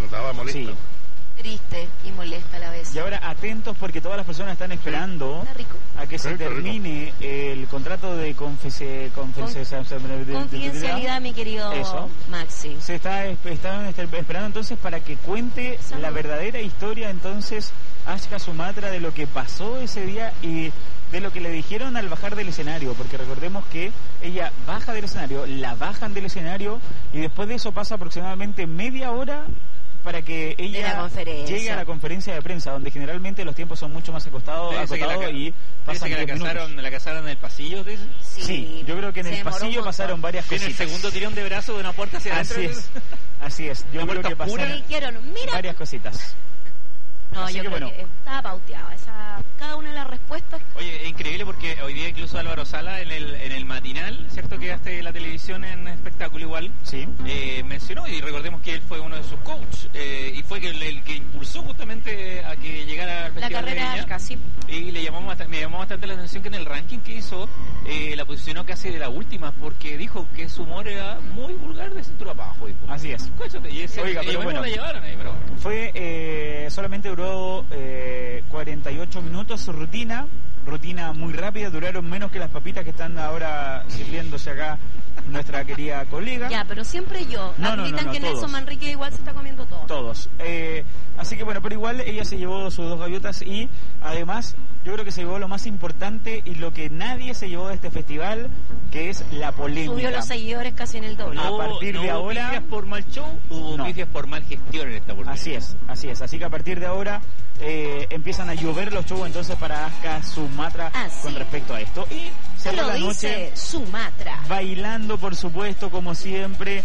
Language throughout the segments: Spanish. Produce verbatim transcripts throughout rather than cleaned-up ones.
notaba molesto. Sí. Triste y molesta a la vez. Y ahora atentos porque todas las personas están esperando Está rico. a que se Sí, está termine el contrato de confese, confese, Confidencialidad, mi querido Eso. Maxi. Se está esp- están esperando entonces para que cuente Salud. la verdadera historia entonces Ashka Sumatra de lo que pasó ese día y de lo que le dijeron al bajar del escenario, porque recordemos que ella baja del escenario, la bajan del escenario y después de eso pasa aproximadamente media hora para que De la ella conferencia. llegue a la conferencia de prensa, donde generalmente los tiempos son mucho más acotados, Dice que la acotados ca- y Dice pasan que la diez minutos. casaron, la casaron en el pasillo, dice. Sí, yo creo que en se el demoró un pasillo montón. pasaron varias Viene el cositas. segundo tirón de brazo de una puerta hacia adentro. Así es, así es. Yo ¿La creo puerta que oscura? pasaron Dijeron, mira. varias cositas. No, Así yo que creo bueno. que estaba pauteado. Esa, cada una de las respuestas. Oye, es increíble porque hoy día incluso Álvaro Sala en el, en el matinal, ¿cierto? Que hace la televisión en espectáculo igual, Sí. eh, mencionó, y recordemos que él fue uno de sus coaches, eh, y fue que el, el que impulsó justamente a que llegara al La Festival de carrera Viña. casi. Y le llamó bastante, me llamó bastante la atención que en el ranking que hizo eh, la posicionó casi de la última, porque dijo que su humor era muy vulgar de cintura para abajo. Dijo. Así es. Escúchate, y ese, Oiga, y pero bueno, bueno. la llevaron ahí, pero bueno. Fue, eh, solamente duró eh, cuarenta y ocho minutos su rutina, rutina muy rápida, duraron menos que las papitas que están ahora sirviéndose acá nuestra querida colega. Ya, pero siempre yo. No, no, Admitan no, no, que todos. Nelson Manrique igual se está comiendo todo. Todos. Eh, así que bueno, pero igual ella se llevó sus dos gaviotas y además yo creo que se llevó lo más importante y lo que nadie se llevó de este festival, que es la polémica. Subió los seguidores casi en el doble. A No, partir no de hubo ahora- pifias por mal show, hubo No. pifias por mal gestión en esta oportunidad. Así es, así es. Así que a partir de ahora eh, empiezan a llover los shows entonces para Ashka Sumatra Así. con respecto a esto. Y Se cerró lo la dice noche Sumatra. bailando, por supuesto, como siempre,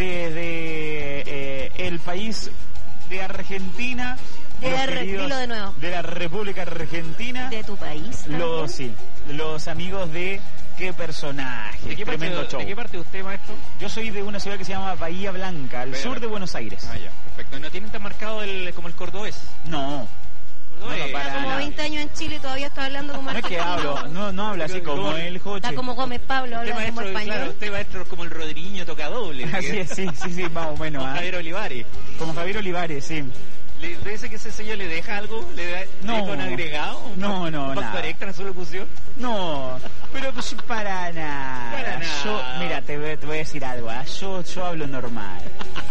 desde eh, el país de Argentina. De los Ar- queridos dilo de nuevo. de la República Argentina. De tu país. Los, sí, los amigos de Qué Personaje. ¿De qué, parte, Tremendo show. ¿De qué parte de usted, maestro? Yo soy de una ciudad que se llama Bahía Blanca, al Bahía sur de Blanca. Buenos Aires. Ah, ya, perfecto. ¿No tienen tan marcado el, como el cordobés? No. Cordobés, No, no, para Está como nada. veinte años en Chile y todavía está hablando como No es que argentino. hablo, no, no habla así como ¿Cómo? el Joche. Está como Gómez Pablo, Usted habla como maestro, español. claro, usted maestro es como el Rodriño toca doble. Así es, sí, sí, sí, más o menos. Como ¿ah? Javier Olivares. Como Javier Olivares, sí. ¿Le dice que ese sello le deja algo? ¿Le da No. le deja un agregado? ¿Un No, no, un factor nada. extra en su locución? No, pero pues para nada. Para nada. Yo, mira, te, voy- te voy a decir algo, ¿ah? yo, yo hablo normal.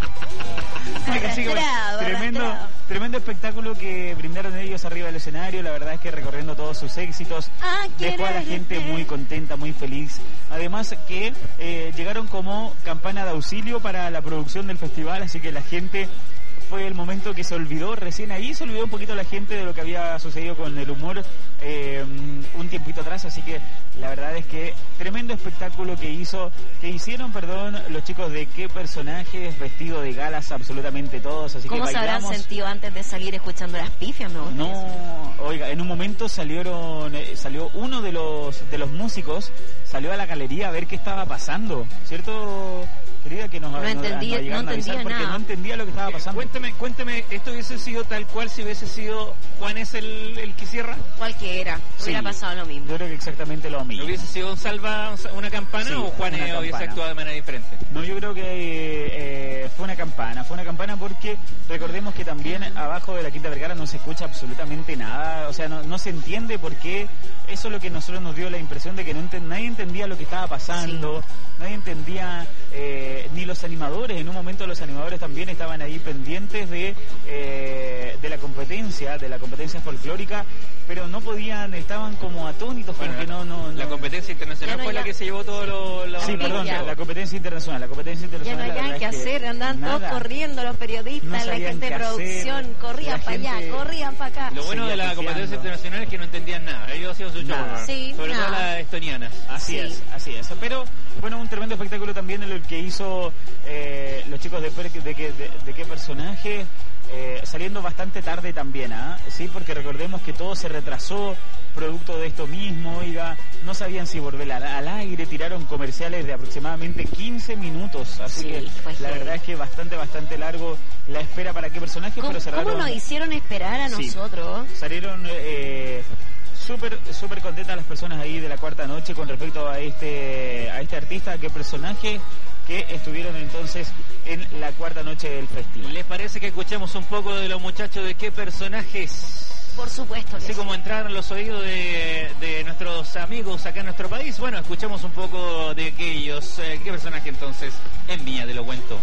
Así que, bueno, Arrastrado, tremendo, arrastrado. tremendo espectáculo que brindaron ellos arriba del escenario. La verdad es que recorriendo todos sus éxitos Ah, dejó a la quererte. gente muy contenta, muy feliz. Además que eh, llegaron como campana de auxilio para la producción del festival, así que la gente fue el momento que se olvidó, recién ahí se olvidó un poquito la gente de lo que había sucedido con el humor eh, un tiempito atrás, así que la verdad es que tremendo espectáculo que hizo, que hicieron, perdón, los chicos de Qué Personajes, vestido de galas absolutamente todos, así ¿Cómo que se habrán bailamos. sentido antes de salir escuchando las pifias? Me gusta eso. No, oiga, en un momento salieron, eh, salió uno de los de los músicos, salió a la galería a ver qué estaba pasando, ¿cierto, querida? Que nos, No nos- entendía- nos llegaron no a avisar entendía porque nada. no entendía lo que estaba Eh, pasando. Cuénteme, cuénteme, ¿esto hubiese sido tal cual si hubiese sido Juan es el, el que cierra? Cualquiera. Sí. Hubiera pasado lo mismo. Yo creo que exactamente lo mismo. ¿Hubiese sido un salva, una campana Sí, o Juan una hubiese campana. actuado de manera diferente? No, yo creo que eh, fue una campana, fue una campana porque recordemos que también abajo de la Quinta Vergara no se escucha absolutamente nada, o sea, no, no se entiende por qué. Eso es lo que a nosotros nos dio la impresión de que no enten- nadie entendía lo que estaba pasando, nadie entendía, eh, ni los animadores. En un momento los animadores también estaban ahí pendientes de, eh, de la competencia, de la competencia folclórica, pero no podían, estaban como atónitos, como Bueno, que no, no, La no. competencia internacional Ya no fue hay la nada. que se llevó todo lo... lo- Sí, Sí, perdón, ya. la competencia internacional, la competencia Ya no internacional. hay la nada verdad que es hacer, andaban todos nada. corriendo los periodistas, No la sabían gente de qué producción, hacer, corrían la para allá, gente- corrían para acá. Lo bueno Seguía de la pifiando. competencia internacional es que no entendían nada. Ellos hacían su show. Nada. ¿no? Sí, Sobre todo nada. las estonianas. Así Sí. es, así es. Pero, bueno, un tremendo espectáculo también en el que hizo eh, los chicos de, per- de, qué- de, de qué personaje, eh, saliendo bastante tarde también, ¿ah? Sí, porque recordemos que todo se retrasó producto de esto mismo, oiga, no sabían si volver al, al aire, tiraron comerciales de aproximadamente quince minutos, así Sí, que fue la heavy. verdad es que bastante, bastante largo la espera para qué personaje, ¿Cómo, pero cerraron... cómo nos hicieron esperar a Sí. nosotros? Salieron eh, súper súper contentas las personas ahí de la cuarta noche con respecto a este a este artista, qué personaje, que estuvieron entonces en la cuarta noche del festival. ¿Les parece que escuchemos un poco de los muchachos de qué personajes? Por supuesto que Así sí. como entrar en los oídos de, de nuestros amigos acá en nuestro país. Bueno, escuchemos un poco de aquellos. Eh, ¿Qué personaje entonces en Viña te lo cuento?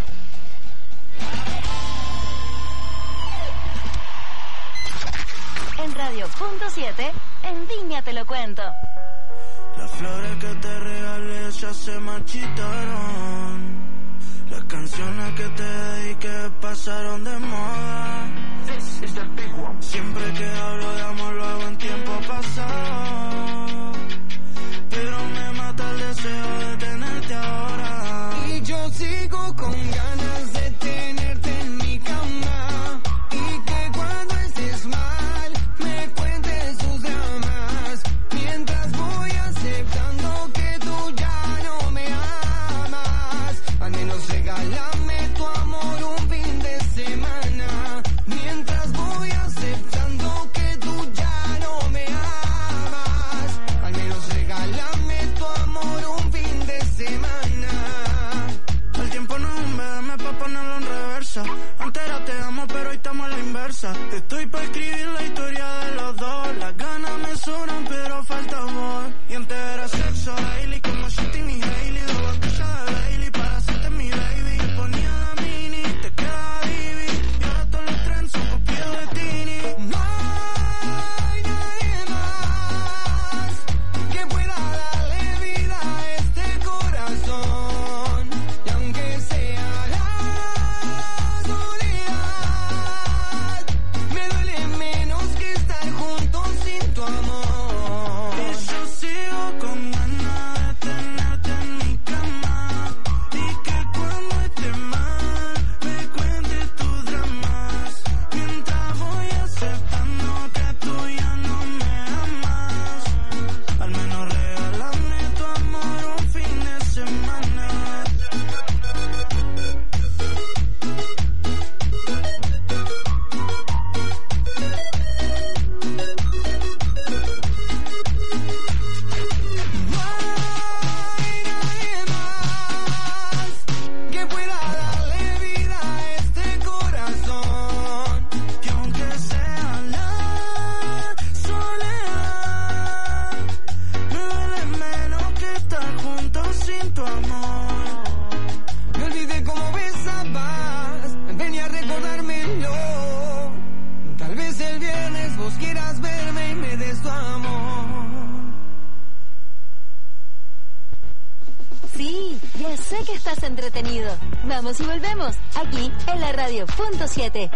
En Radio Punto siete, en Viña te lo cuento. Las flores que te regalé ya se marchitaron. Las canciones que te dediqué pasaron de moda. Siempre que hablo de amor lo hago en tiempo pasado, pero me mata el deseo de tenerte ahora. Y yo sigo con ganas de tenerte en mi cama, y que cuando estés mal me cuentes tus dramas, mientras voy aceptando que tú ya no me amas. Al menos regálame tu amor un fin de semana, mientras voy aceptando que tú ya no me amas. Al menos regálame tu amor un fin de semana. El tiempo no es un B M pa' ponerlo en reversa. Antes era te amo pero hoy estamos a la inversa. Estoy pa' escribir la historia de los dos. Las ganas me sobran pero falta amor. Y antes era sexo daily como Shitty y Hailey. Dos botellas de Bailey para hacerte mi baby. Ponía la mini, te quedaba divi. Y ahora todos los trends son copiados de Tini. No hay nadie más que pueda darle vida a este corazón. Y aunque sea la soledad, me duele menos que estar juntos sin tu amor. Y yo sigo con ganas de tenerte en mi cama, y que cuando esté mal me cuentes tus dramas, mientras voy aceptando que tú ya no me amas. Al menos regálame tu amor un fin de semana. No hay nadie más que pueda darle vida a este corazón. Y aunque sea la soledad, me duele menos que estar juntos sin tu amor. Me olvidé cómo besabas, venía a recordármelo. Tal vez el viernes vos quieras verme y me des tu amor. Sí, ya sé que estás entretenido. Vamos y volvemos, aquí en la Radio Punto siete.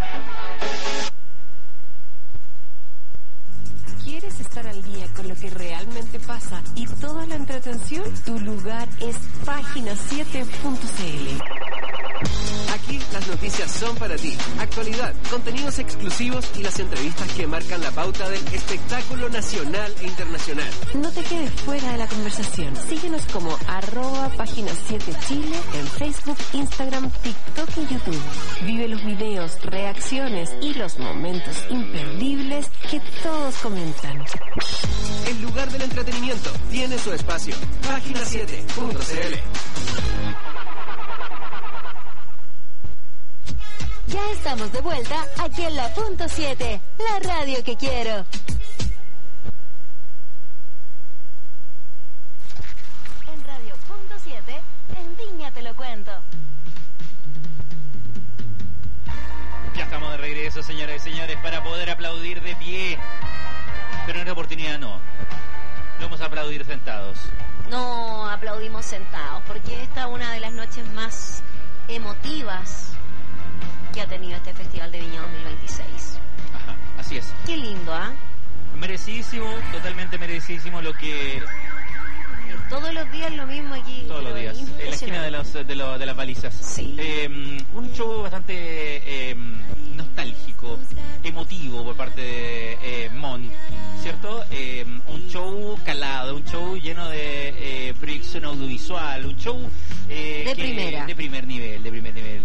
¿Quieres estar al día con lo que realmente pasa y toda la entretención? Tu lugar es página siete punto c l. Aquí las noticias son para ti. Actualidad, contenidos exclusivos y las entrevistas que marcan la pauta del espectáculo nacional e internacional. No te quedes fuera de la conversación. Síguenos como arroba página siete Chile en Facebook, Instagram, TikTok y YouTube. Vive los videos, reacciones y los momentos imperdibles que todos comentan. El lugar del entretenimiento tiene su espacio. página siete punto c l. Ya estamos de vuelta aquí en la Punto siete, la radio que quiero. En Radio Punto siete, en Viña te lo cuento. Ya estamos de regreso, señoras y señores, para poder aplaudir de pie. Pero en esta oportunidad no. Lo vamos a aplaudir sentados. No aplaudimos sentados, porque esta es una de las noches más emotivas que ha tenido este Festival de Viña dos mil veintiséis. Ajá, así es. Qué lindo, ¿ah? ¿eh? Merecidísimo, totalmente merecidísimo lo que... Todos los días lo mismo aquí. Todos los días, en la esquina de, los, de, lo, de las balizas. Sí. Eh, un show bastante eh, nostálgico, emotivo por parte de eh, Mon, ¿cierto? Eh, un show calado, un show lleno de eh, proyección audiovisual, un show... Eh, de que, primera. De primer nivel, de primer nivel.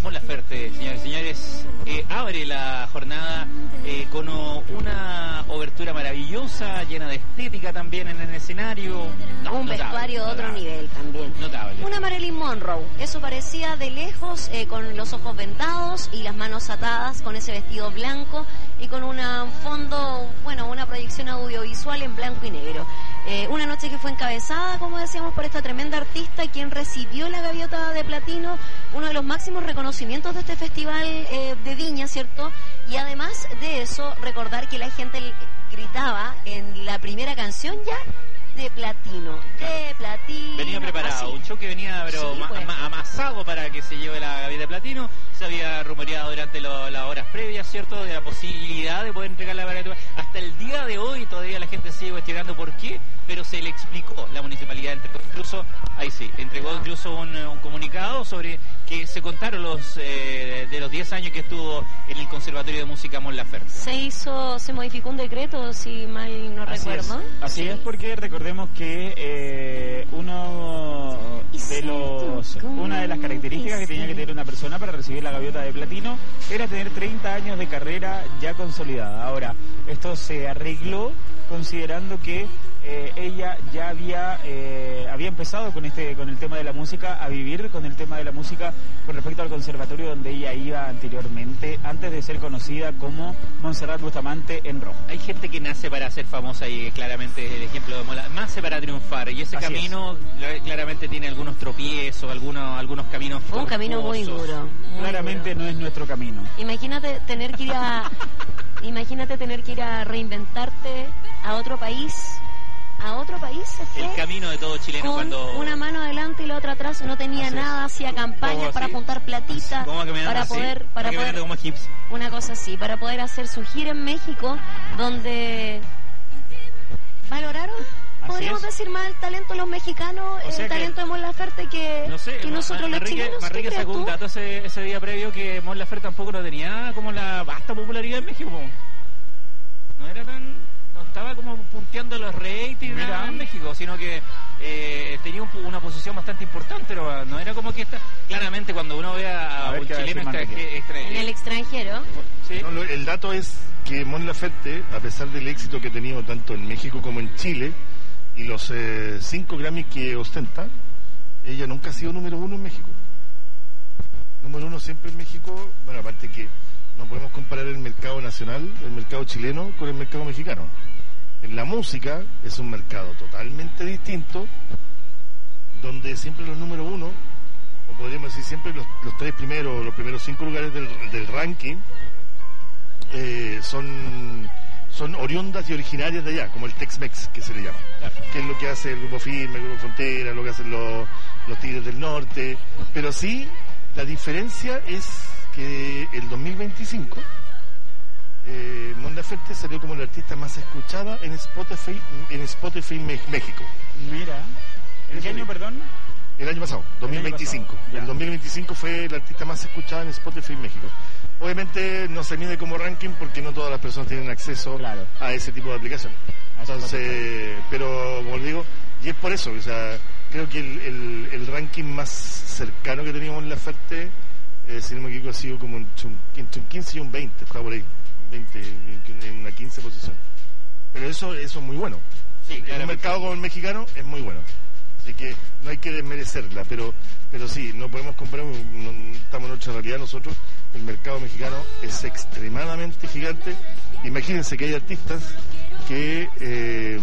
Mon Laferte, señores y señores, eh, abre la jornada eh, con una obertura maravillosa, llena de estética también en el escenario. No, un notable, vestuario de otro notable, nivel también. Notable. Una Marilyn Monroe, eso parecía de lejos, eh, con los ojos vendados y las manos atadas, con ese vestido blanco y con un fondo, bueno, una proyección audiovisual en blanco y negro. Eh, una noche que fue encabezada, como decíamos, por esta tremenda artista, quien recibió la gaviota de platino, uno de los máximos reconocimientos de este festival eh, de Viña, ¿cierto? Y además de eso, recordar que la gente gritaba en la primera canción ya de platino, de platino. Venía preparado, así. Un show que venía pero Sí, ma- pues. ma- amasado para que se lleve la gaviota de platino. Se había rumoreado durante lo- las horas previas, ¿cierto?, de la posibilidad de poder entregar la gaviota. Hasta el día de hoy todavía la gente sigue cuestionando por qué, pero se le explicó. La municipalidad entregó incluso, ahí sí, entregó incluso un, un comunicado sobre que se contaron los eh, de los diez años que estuvo en el Conservatorio de Música Mon Laferte. Se hizo, se modificó un decreto, si mal no Así recuerdo. es, así Sí. es, porque recordemos que eh, uno de los una de las características que tenía que tener una persona para recibir la gaviota de platino era tener treinta años de carrera ya consolidada. Ahora, esto se arregló considerando que eh, ella ya había eh, había empezado con este con el tema de la música, a vivir con el tema de la música con respecto al conservatorio donde ella iba anteriormente, antes de ser conocida como Montserrat Bustamante en rojo. Hay gente que nace para ser famosa y claramente es el ejemplo de Mola, nace para triunfar, y ese Así camino cl- claramente tiene algunos tropiezos, algunos algunos caminos Fue un camino muy tortuosos. duro. muy Claramente duro. no es nuestro camino. Imagínate tener que ir a imagínate tener que ir a reinventarte a otro país, a otro país se fue El camino de todo chileno con cuando una mano adelante y la otra atrás, no tenía Así es. nada, hacía campañas ¿Cómo para así? juntar platita, ¿Cómo caminando para así? poder para ¿Cómo caminando poder como egipcio? una cosa así, para poder hacer su gira en México, donde valoraron, Así podríamos es. decir más el talento de los mexicanos, O sea el que- talento de Mon Laferte que, No sé, que Ma- nosotros Ma- los Manrique, chilenos. ¿Qué Manrique crees sacó un tú? dato ese, ese día previo que Mon Laferte tampoco no tenía como la vasta popularidad en México. No era tan, no estaba como punteando los ratings Mira. nada en México, sino que eh, tenía un- una posición bastante importante, pero no era como que está. Claramente cuando uno ve a, A ver un qué va a chileno decir Manrique. extra- extra- En el extranjero. sí, No, lo- el dato es que Mon Laferte, a pesar del éxito que ha tenido tanto en México como en Chile, y los eh, cinco Grammys que ostenta, ella nunca ha sido número uno en México. Número uno siempre en México, bueno, aparte que no podemos comparar el mercado nacional, el mercado chileno, con el mercado mexicano. En la música es un mercado totalmente distinto, donde siempre los número uno, o podríamos decir siempre los, los tres primeros, los primeros cinco lugares del, del ranking, eh, son, son oriundas y originarias de allá, como el Tex-Mex, que se le llama, que es lo que hace el Grupo Firme, el Grupo Frontera, lo que hacen los, los Tigres del Norte. Pero sí, la diferencia es que el dos mil veinticinco eh, Mon Laferte salió como la artista más escuchada en Spotify, en Spotify Me- México. Mira, ¿en qué año, perdón? El año pasado, dos mil veinticinco. pasado, ya. El dos mil veinticinco fue la artista más escuchada en Spotify México. Obviamente no se mide como ranking porque no todas las personas tienen acceso Claro. a ese tipo de aplicación. A Entonces, pero como le digo, y es por eso, o sea, creo que el, el, el ranking más cercano que teníamos en la Ferte, eh, si no me equivoco, ha sido como un, un, entre un quince y un veinte, está por ahí, veinte, en una quince posición. Pero eso, eso es muy bueno. Sí, En un claramente. mercado como el mexicano es muy bueno. Así que no hay que desmerecerla, pero pero sí, no podemos comparar, no- estamos en otra realidad nosotros. El mercado mexicano es extremadamente gigante. Imagínense que hay artistas que eh,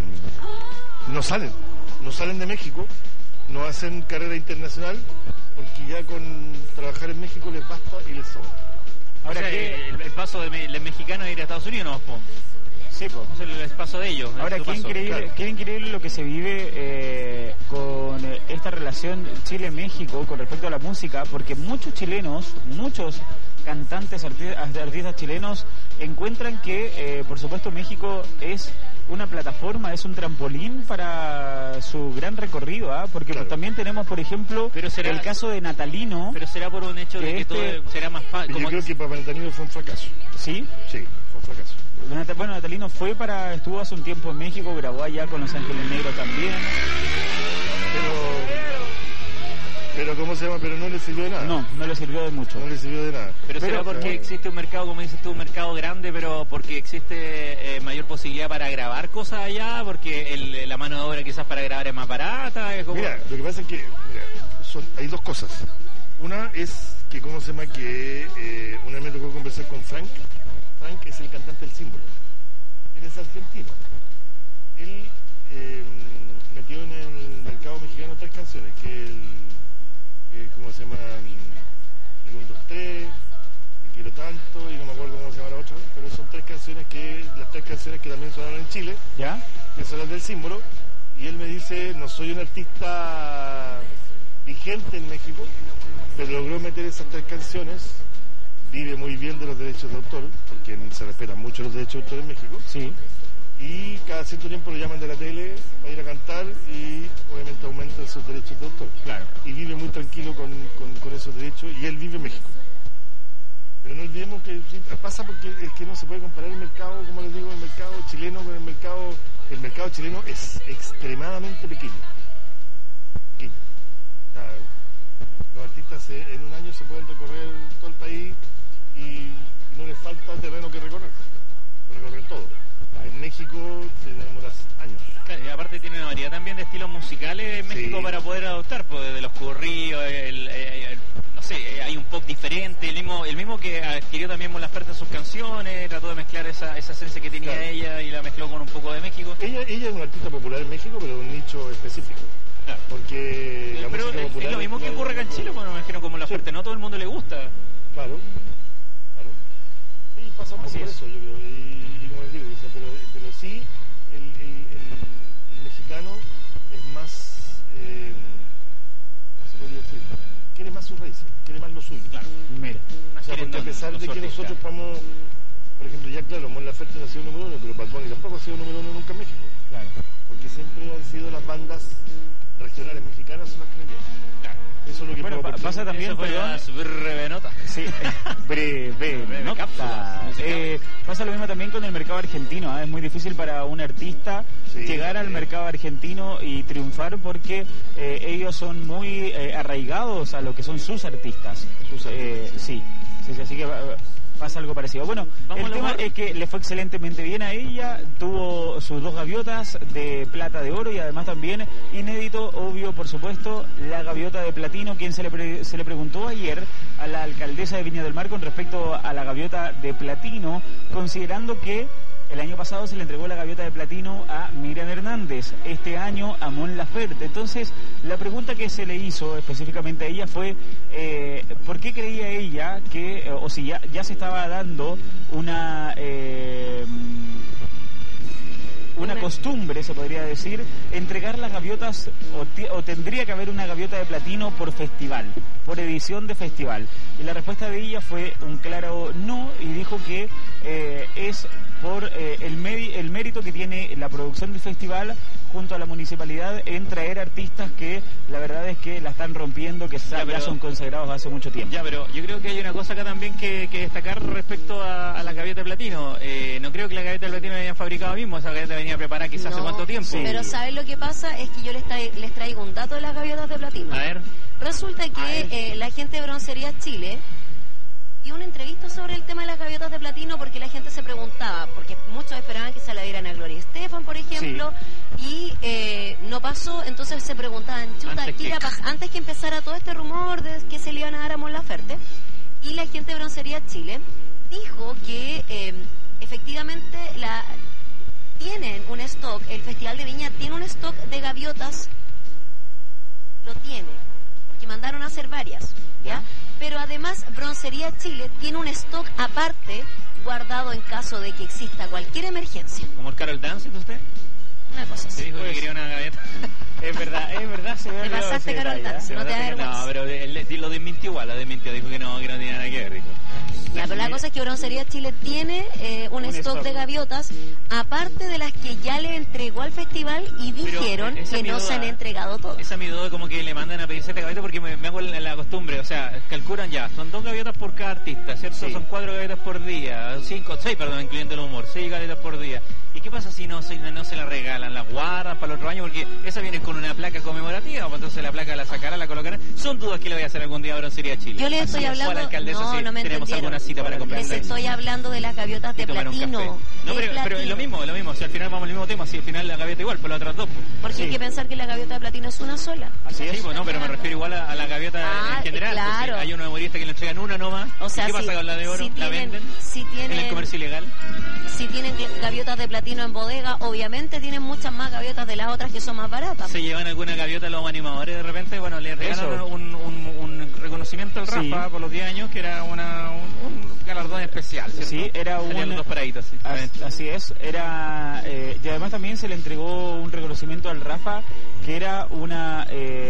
no salen, no salen de México, no hacen carrera internacional, porque ya con trabajar en México les basta y les sobra. Ahora Ahora, ¿qué- el, el paso del me- del mexicano a ir a Estados Unidos, no, po. Sí, po. Eso es el paso de ellos. Ahora, es su qué paso. increíble, claro. qué increíble lo que se vive eh, con eh, esta relación Chile-México con respecto a la música, porque muchos chilenos, muchos cantantes, arti- artistas chilenos encuentran que, eh, por supuesto, México es una plataforma, es un trampolín para su gran recorrido, ¿ah? Porque Claro. también tenemos, por ejemplo, Pero será- el caso de Natalino, Pero será por un hecho de Que que este- todo será más fácil. Yo creo que para Natalino fue un fracaso. ¿sí? Sí, fue un fracaso. Nat- Bueno, Natalino fue para, estuvo hace un tiempo en México, grabó allá con Los Ángeles Negros también. Pero pero ¿cómo se llama? Pero no le sirvió de nada. No, no le sirvió de mucho. No le sirvió de nada. Pero, será porque claro, existe un mercado, como dices tú, un mercado grande, pero porque existe eh, mayor posibilidad para grabar cosas allá, porque el, la mano de obra quizás para grabar es más barata. Es como... Mira, lo que pasa es que mira, son, hay dos cosas. Una es que, ¿cómo se llama? Que eh, una vez me tocó conversar con Frank. Frank es el cantante del Símbolo. Él es argentino. Él eh, metió en el mercado mexicano tres canciones, que el, que, ¿cómo se llama? El uno, dos, tres, Te quiero tanto, y no me acuerdo cómo se llama la otra, pero son tres canciones que, las tres canciones que también sonaron en Chile, ¿ya? Que son las del Símbolo, y él me dice, no soy un artista vigente en México, pero logró meter esas tres canciones, vive muy bien de los derechos de autor, porque se respetan mucho los derechos de autor en México. Sí. Y cada cierto tiempo lo llaman de la tele para ir a cantar y obviamente aumentan sus derechos de autor. Claro. Y vive muy tranquilo con, con, con esos derechos y él vive en México. Pero no olvidemos que pasa porque es que no se puede comparar el mercado, como les digo, el mercado chileno con el mercado... El mercado chileno es extremadamente pequeño. pequeño. O sea, los artistas se, en un año se pueden recorrer todo el país y no les falta terreno que recorrer. Recorrer todo. En México se demoras años. Claro, y aparte tiene una variedad también de estilos musicales en México, sí, para poder adoptar, pues desde los corridos, el, el, el, no sé, hay un pop diferente, el mismo el mismo que adquirió también Mon Laferte en sus canciones, trató de mezclar esa, esa esencia que tenía, claro, ella y la mezcló con un poco de México. Ella ella es una artista popular en México, pero de un nicho específico. Claro. Porque la pero música es, popular es lo mismo que ocurre acá en Chile, bueno, me imagino como la Laferte, sí, no todo el mundo le gusta. Claro, claro. Sí, pasa un poco por eso, yo creo. Y, y como les digo, o sea, pero, pero sí, el, el, el, el mexicano es más, eh, ¿cómo se podría decir? Quiere más sus raíces, quiere más lo suyo. Claro, mira. O sea, porque a pesar de que nosotros vamos, por ejemplo, ya claro, Mon Laferte no ha sido número uno, pero Bad Bunny tampoco ha sido número uno nunca en México. Claro. Porque siempre han sido las bandas regionales mexicanas son las que metieron. Claro. Eso es lo que bueno, pa pasa también, perdón. Breve nota. Sí, breve nota. Eh, pasa lo mismo también con el mercado argentino. ¿eh? Es muy difícil para un artista, sí, llegar al mercado argentino y triunfar porque eh, ellos son muy eh, arraigados a lo que son sus artistas. Sus eh, sí, sí, sí, así que pasa algo parecido. Bueno, Vamos el tema amor. es que le fue excelentemente bien a ella, tuvo sus dos gaviotas de plata de oro y además también, inédito, obvio, por supuesto, la gaviota de platino, quien se le, pre se le preguntó ayer a la alcaldesa de Viña del Mar con respecto a la gaviota de platino, considerando que el año pasado se le entregó la gaviota de platino a Miriam Hernández, este año a Mon Laferte. Entonces, la pregunta que se le hizo específicamente a ella fue eh, ¿por qué creía ella que, o si ya, ya se estaba dando una... Eh, una costumbre, se podría decir, entregar las gaviotas, o, o tendría que haber una gaviota de platino por festival, por edición de festival? Y la respuesta de ella fue un claro no, y dijo que eh, es por eh, el, el mérito que tiene la producción del festival junto a la municipalidad en traer artistas que la verdad es que la están rompiendo, que ya, pero, ya son consagrados hace mucho tiempo. Ya, pero yo creo que hay una cosa acá también que, que destacar respecto a, a la gaviota de platino. Eh, no creo que la gaviota de platino la hayan fabricado mismo, esa gaviota venía preparada quizás no, hace cuánto tiempo. Sí. Pero ¿sabes lo que pasa? Es que yo les, tra les traigo un dato de las gaviotas de platino. A ver. Resulta que eh, la gente de Broncería Chile dio una entrevista sobre el tema de las gaviotas de platino porque la gente se preguntaba, porque muchos esperaban que se la dieran a Gloria Estefan, por ejemplo, sí, y eh, no pasó, entonces se preguntaban, chuta, antes, ¿qué que... antes que empezara todo este rumor de que se le iban a dar a Mon Laferte, y la gente de Broncería Chile dijo que eh, efectivamente la tienen un stock, el Festival de Viña tiene un stock de gaviotas, lo tiene, porque mandaron a hacer varias, ¿ya? ¿Ya? Pero además Broncería Chile tiene un stock aparte guardado en caso de que exista cualquier emergencia. ¿Como el Carol Dance, usted? Una cosa así. Se dijo pues, que quería una gaviota. Es verdad, es verdad. Se me pasaste Carol Dance, no te da vergüenza. No, pero él, él lo desmintió igual, lo desmintió, dijo que no, que no tenía nada que ver, dijo. Ya, pero la cosa es que Broncería Chile tiene eh, un, un stock, stock de gaviotas, aparte de las que ya le entregó al festival y dijeron que no duda, se han entregado todas. Esa es mi duda, como que le mandan a pedir siete gaviotas porque me, me hago la, la costumbre, o sea, calculan ya, son dos gaviotas por cada artista, ¿cierto? Sí. Son cuatro gaviotas por día, cinco, seis, perdón, incluyendo el humor, seis gaviotas por día. ¿Y qué pasa si no se, no se la regalan? ¿La guardan para el otro año? Porque esa viene con una placa conmemorativa, pues entonces la placa la sacarán, la colocarán. Son dudas que le voy a hacer algún día a Broncería Chile. Yo les estoy Así hablando... es, la alcaldesa, no, si no me tenemos entendieron. alguna cita para Les conversar. estoy hablando de las gaviotas de platino. No, de pero, pero es lo mismo, lo mismo. Si al final vamos al mismo tema, si al final la gaviota igual, por las otras dos. Pues. Porque Sí. hay que pensar que la gaviota de platino es una sola. Así es. Sí, pues no, pero me refiero igual a, a la gaviota Ah, en general. claro. Pues, sí, hay unos humoristas que le entregan una nomás. O sea, ¿Qué si, pasa con la de oro? si ¿La tienen, venden si en tienen, el comercio ilegal? si tienen gaviotas de platino en bodega, obviamente tienen muchas más gaviotas de las otras que son más baratas. Se llevan alguna gaviota a los animadores de repente, bueno, le regalaron Eso. un, un, un reconocimiento al Sí. Rafa por los diez años, que era una, un, un galardón especial, ¿cierto? Sí, era Salían un- los dos paraditos, sí. As- Así es, era eh, y además también se le entregó un reconocimiento al Rafa, que era una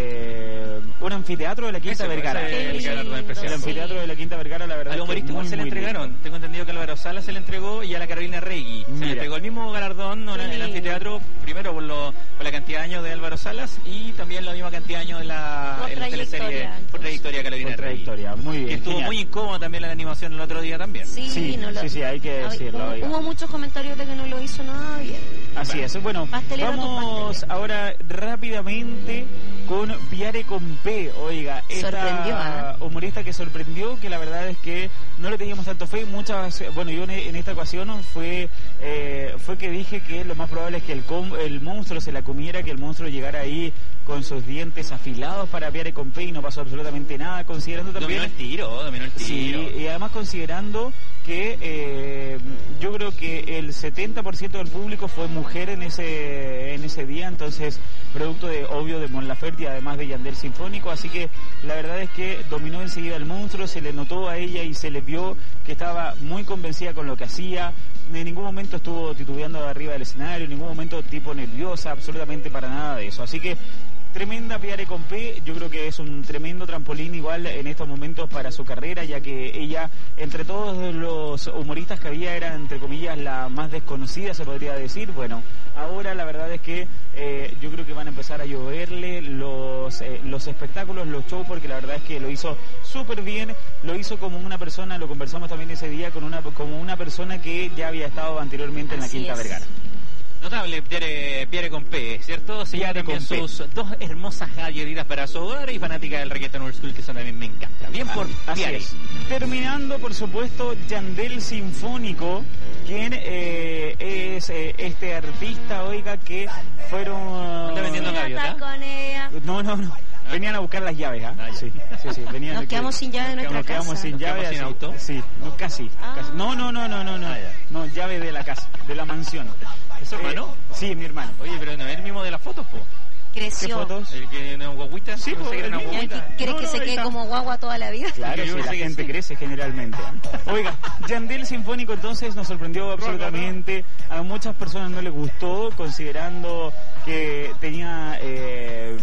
eh, un anfiteatro de la Quinta Ese, Vergara. ese, el Qué galardón lindo, especial. El anfiteatro de la Quinta Vergara, la verdad. Al es que humorista igual muy, se le muy entregaron. lindo. Tengo entendido que a Álvaro Sala se le entregó y a la Carolina Regui. Se Mira. le entregó el mismo galardón ¿no? en el lindo. anfiteatro, primero por, lo, por la cantidad de años de Álvaro Salas y también la misma cantidad de años en la, Por en la teleserie trayectoria, por entonces. trayectoria de Carolina Por Regui. trayectoria, muy bien. Que estuvo genial. muy incómoda también la animación el otro día también. Sí, Sí, no lo- sí, sí, hay que Hab- decirlo, Hubo, oiga. hubo muchos comentarios de que no lo hizo nada bien. Así es. Bueno, Pastelero tu vamos pastelero. ahora rápidamente con Viare con P. Oiga, esta Sorprendió, ¿ah? humorista que sorprendió, que la verdad es que no le teníamos tanto fe. Muchas, bueno, yo en, en esta ocasión fue eh, fue que dije que lo más probable es que el, com- el monstruo se la comiera, que el monstruo llegara ahí con sus dientes afilados para Viare con P y no pasó absolutamente nada, considerando también... Dominó el tiro, dominó el Sí, tiro. y además considerando que eh, yo creo que el setenta por ciento del público fue mujer en ese en ese día, entonces producto de obvio de Mon Laferte y además de Yandel Sinfónico, así que la verdad es que dominó enseguida el monstruo, se le notó a ella y se le vio que estaba muy convencida con lo que hacía, en ningún momento estuvo titubeando arriba del escenario, en ningún momento tipo nerviosa, absolutamente para nada de eso, así que tremenda Viare con P, yo creo que es un tremendo trampolín igual en estos momentos para su carrera, ya que ella, entre todos los humoristas que había, era entre comillas la más desconocida, se podría decir. Bueno, ahora la verdad es que eh, yo creo que van a empezar a lloverle los, eh, los espectáculos, los shows, porque la verdad es que lo hizo súper bien, lo hizo como una persona, lo conversamos también ese día, con una como una persona que ya había estado anteriormente en la Así Quinta es. Vergara. Notable, Pierre, Pierre con P, ¿cierto? Se lleva Pierre también con P. sus dos hermosas galletitas para su hogar y fanática del reggaeton old school, que eso también me encanta. Bien por Así Pierre. es. Terminando, por supuesto, Yandel Sinfónico, quien eh, es eh, este artista, oiga, que fueron... ¿Anda vendiendo Sin gaviota? estar con ella. No, no, no. Venían a buscar las llaves, ¿ah? Ah, ya. Sí, sí, sí. Venían Nos que- quedamos sin llave en nuestra Nos quedamos casa. sin ¿Nos llave. quedamos sin así. auto? Sí, no, casi, Ah. casi. No, no, no, no, no, no. Ah, ya. No, llave de la casa, de la mansión. ¿Es su hermano? Eh, sí, mi hermano. Oye, pero no es el mismo de las fotos, po. ¿Qué Creció. fotos? El que no es guaguita. Sí, Yo po, pensé que era el una mismo. Ay, guaguita. ¿Quieres No, que no, se ahí quede está. como guagua toda la vida? Claro, Yo sí, pensé la que gente sí. crece generalmente. ¿eh? Oiga, Yandel Sinfónico entonces nos sorprendió absolutamente. A muchas personas no les gustó, considerando que tenía eh,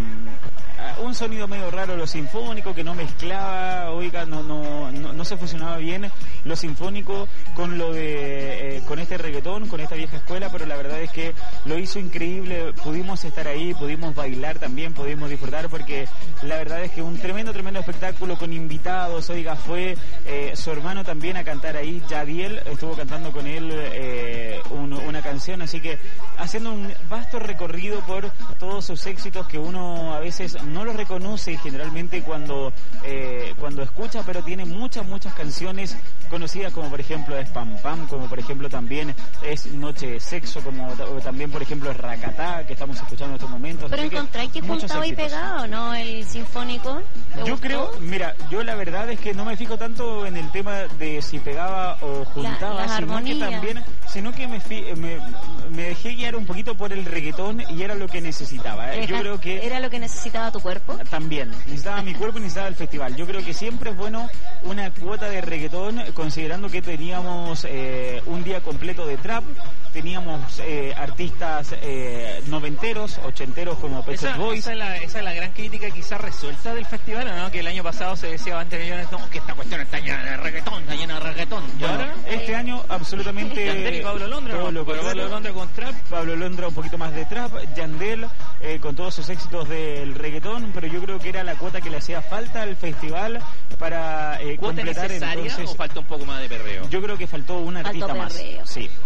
un sonido medio raro lo sinfónico, que no mezclaba, oiga, no, no, no, no se fusionaba bien lo sinfónico con lo de eh, con este reggaetón, con esta vieja escuela, pero la verdad es que lo hizo increíble. Pudimos estar ahí, pudimos bailar también, pudimos disfrutar, porque la verdad es que un tremendo, tremendo espectáculo con invitados. Oiga, fue eh, su hermano también a cantar ahí, Yadiel estuvo cantando con él eh, un- una canción, así que haciendo un vasto recorrido por todos sus éxitos que uno a veces no los reconoce generalmente cuando eh, cuando escucha, pero tiene muchas, muchas canciones conocidas, como por ejemplo es Pam Pam, como por ejemplo también es Noche de Sexo, como ta- también por ejemplo es Racatá, que estamos escuchando en estos momentos. Pero así que encontráis que muchos juntaba y éxitos. pegado, ¿no? El sinfónico. ¿Te Yo gustó? creo, mira, yo la verdad es que no me fijo tanto en el tema de si pegaba o juntaba, las sino que armonías. también, sino que me, fi- me, me dejé guiar un poquito por el reggaetón y era lo que necesitaba. ¿eh? Yo Deja- creo que ¿Era lo que necesitaba tu cuerpo? también necesitaba mi cuerpo y necesitaba el festival. Yo creo que siempre es bueno una cuota de reggaetón, considerando que teníamos eh, un día completo de trap, teníamos eh, artistas eh, noventeros, ochenteros como Pet Esa, Shop Boys. esa, es la, esa es la gran crítica quizás resuelta del festival, ¿no? Que el año pasado se decía antes millones, no, que esta cuestión está llena de reggaetón, está llena de reggaetón. Y Bueno, ahora, este año absolutamente Yandel y Pablo Londra, todo ¿no? lo Pero contrario. Pablo Londra con trap. Pablo Londra un poquito más de trap, Yandel eh, con todos sus éxitos del reggaetón, pero yo creo que era la cuota que le hacía falta al festival para eh, ¿Cuota completar necesaria entonces. o falta un poco más de perreo? Yo creo que faltó un Faltó artista más. perreo. Sí.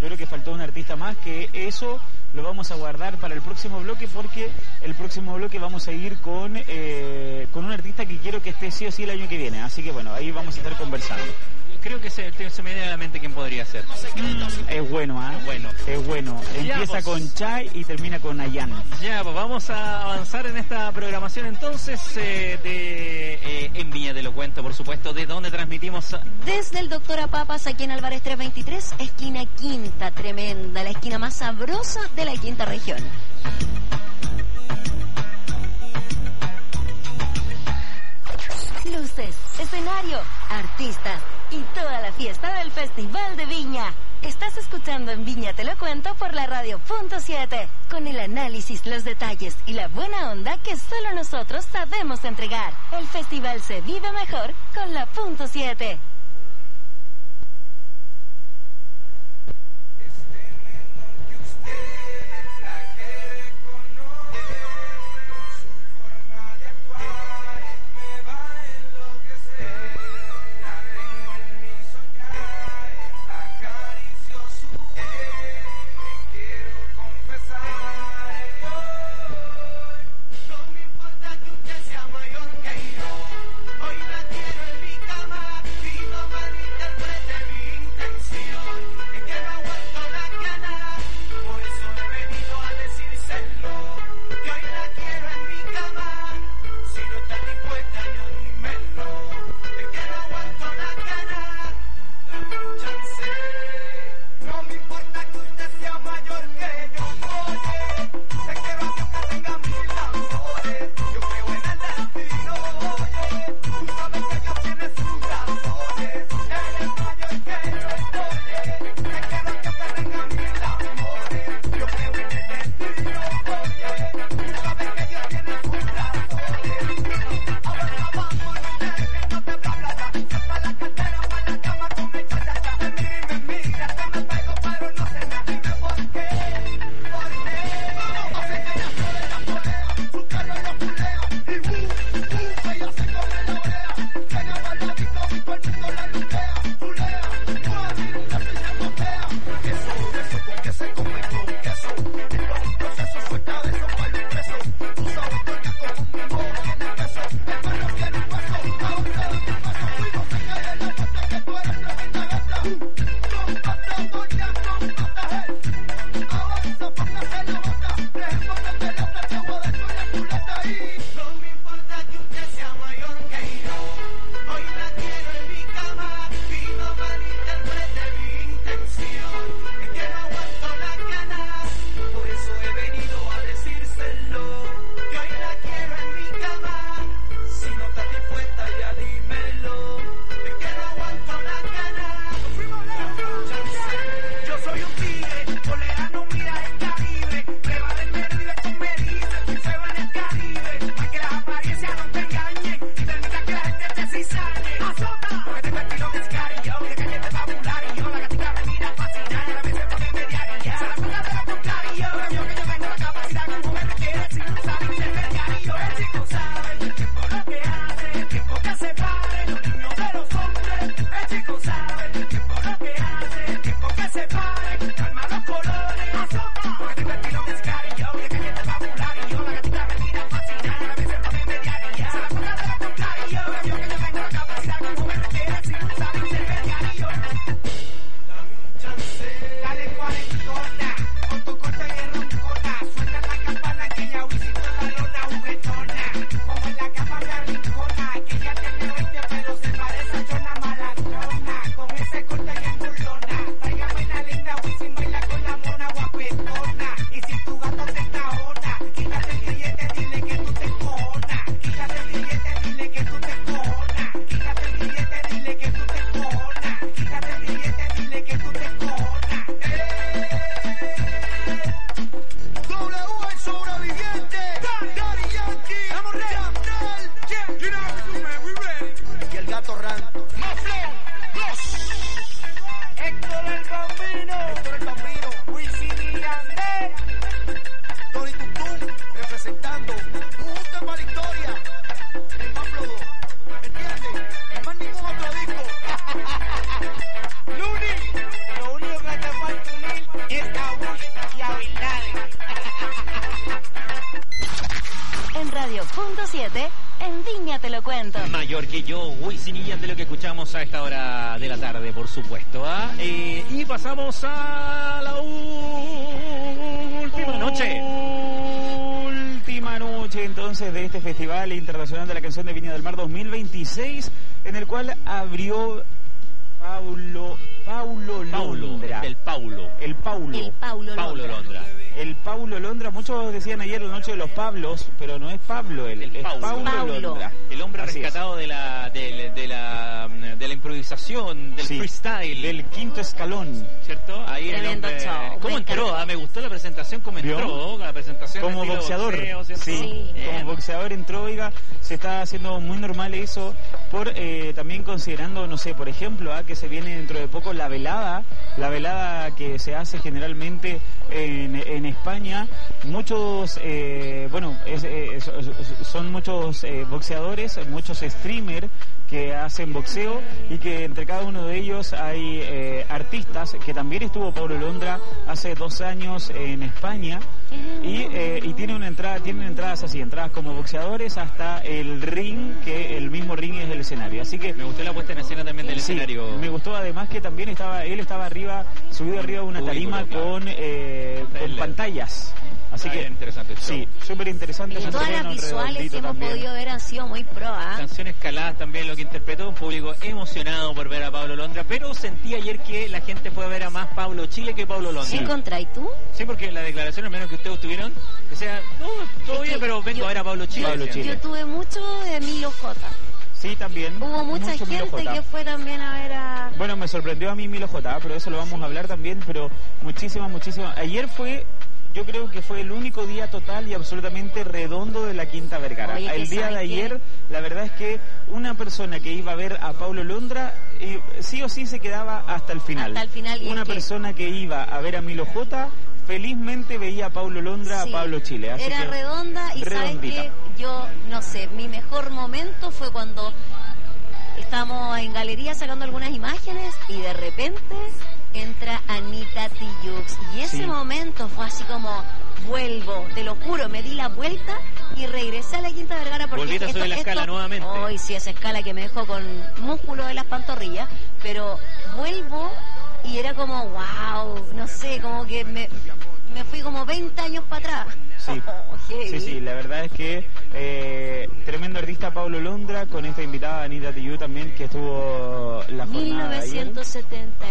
Yo creo que faltó un artista más, que eso lo vamos a guardar para el próximo bloque, porque el próximo bloque vamos a ir con, eh, con un artista que quiero que esté sí o sí el año que viene. Así que bueno, ahí vamos a estar conversando. Creo que se, se me viene a la mente quién podría ser. Mm, es bueno, ¿ah? ¿eh? Bueno. Es bueno. Ya, Empieza pues, con Chai y termina con Ayan. Ya, pues vamos a avanzar en esta programación entonces eh, de eh, en Viña Te Lo Cuento, por supuesto, de donde transmitimos. Desde el Doctora Papas, aquí en Álvarez trescientos veintitrés, esquina Quinta, tremenda, la esquina más sabrosa de la quinta región. Luces, escenario, artistas y toda la fiesta del Festival de Viña. Estás escuchando en Viña Te Lo Cuento por la radio punto siete, con el análisis, los detalles y la buena onda que solo nosotros sabemos entregar. El festival se vive mejor con la punto siete. Luni, lo único que te falta unir siete, en Viña Te Lo Cuento. Mayor que yo, Wisin y Yandel, lo que escuchamos a esta hora de la tarde, por supuesto. ¿ah? Eh, y pasamos a la última noche. Última noche entonces de este Festival Internacional de la Canción de Viña del Mar dos mil veintiséis, en el cual abrió Paulo Paulo Londra. El Paulo. El Paulo. El Paulo Paulo Londra. Londra. El Paulo Londra, muchos decían ayer la noche de los Pablos, pero no es Pablo, él, El es Paulo. Paulo, Paulo. Londra. El hombre Así rescatado de la, de, de la de la improvisación, del Sí, freestyle. del quinto escalón. ¿Cierto? Ahí el Tremendo hombre... show. ¿Cómo Me entró? encanta. Ah, me gustó la presentación, cómo ¿Vio? entró. La presentación Como estilo boxeador, boxeo, ¿cierto? sí, Sí. como Bien. boxeador entró, oiga, se está haciendo muy normal eso, por eh, también considerando, no sé, por ejemplo, ah, que se viene dentro de poco la velada, la velada que se hace generalmente en, en España. Muchos, eh, bueno, es, es, son muchos eh, boxeadores, muchos streamers que hacen boxeo, y que entre cada uno de ellos hay eh, artistas, que también estuvo Paulo Londra hace dos años en España, y, eh, y tiene una entrada, tienen entradas así, entradas como boxeadores hasta el ring, que el mismo ring es el escenario. Así que Me gustó la puesta en escena también del sí, escenario. me gustó además que también estaba, él estaba arriba, subido arriba de una Cubículo, tarima claro. con, eh, con El- pantallas. Así Ah, que bien, interesante el show. sí, súper interesante. Y todas las visuales que hemos podido ver han sido muy pro, ¿ah? Canciones caladas también, lo que interpretó, un público emocionado por ver a Pablo Londra, pero sentí ayer que la gente fue a ver a más Pablo Chile que Pablo Londra. ¿Sí contra y tú? Sí, porque la declaración, al menos que ustedes tuvieron, que sea, no, todo Es bien, que pero vengo yo- a ver a Pablo Chile. Pablo decían. Chile. Yo tuve mucho de Milo J. Sí, también. Hubo mucha mucho Milo gente J. que fue también a ver a... Bueno, me sorprendió a mí Milo J, pero eso lo vamos a hablar también, pero muchísima, muchísima. Ayer fue, yo creo que fue el único día total y absolutamente redondo de la Quinta Vergara. Oye, el que día de ¿sabe qué? ayer, la verdad es que una persona que iba a ver a Paulo Londra, eh, sí o sí se quedaba hasta el final. Hasta el final, y Una es que- persona que iba a ver a Milo J, felizmente veía a Paulo Londra, Sí, a Pablo Chile. Así era que, redonda y sabes redondita. que yo, no sé, mi mejor momento fue cuando estábamos en galería sacando algunas imágenes y de repente entra Anita Tijoux. Y ese Sí. momento fue así como, vuelvo, te lo juro, me di la vuelta y regresé a la Quinta Vergara porque Volviste a subir la escala nuevamente. Hoy sí, esa escala que me dejó con músculo de las pantorrillas, pero vuelvo y era como, wow, no sé, como que me, me fui como veinte años para atrás. Sí. Oh, heavy. Sí, sí, la verdad es que eh, tremendo artista Paulo Londra, con esta invitada Anita Tijoux también, que estuvo la jornada mil de ayer. novecientos setenta.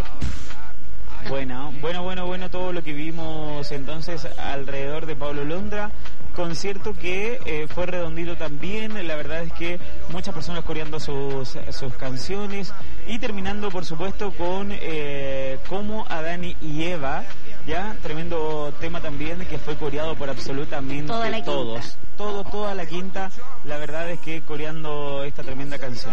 Bueno, bueno, bueno, bueno, todo lo que vimos entonces alrededor de Paulo Londra. Concierto que eh, fue redondito también, la verdad es que muchas personas coreando sus, sus canciones, y terminando por supuesto con eh, Como Adán y Eva, ya, tremendo tema también que fue coreado por absolutamente Toda la quinta. todos, todo, toda la quinta, la verdad es que coreando esta tremenda canción.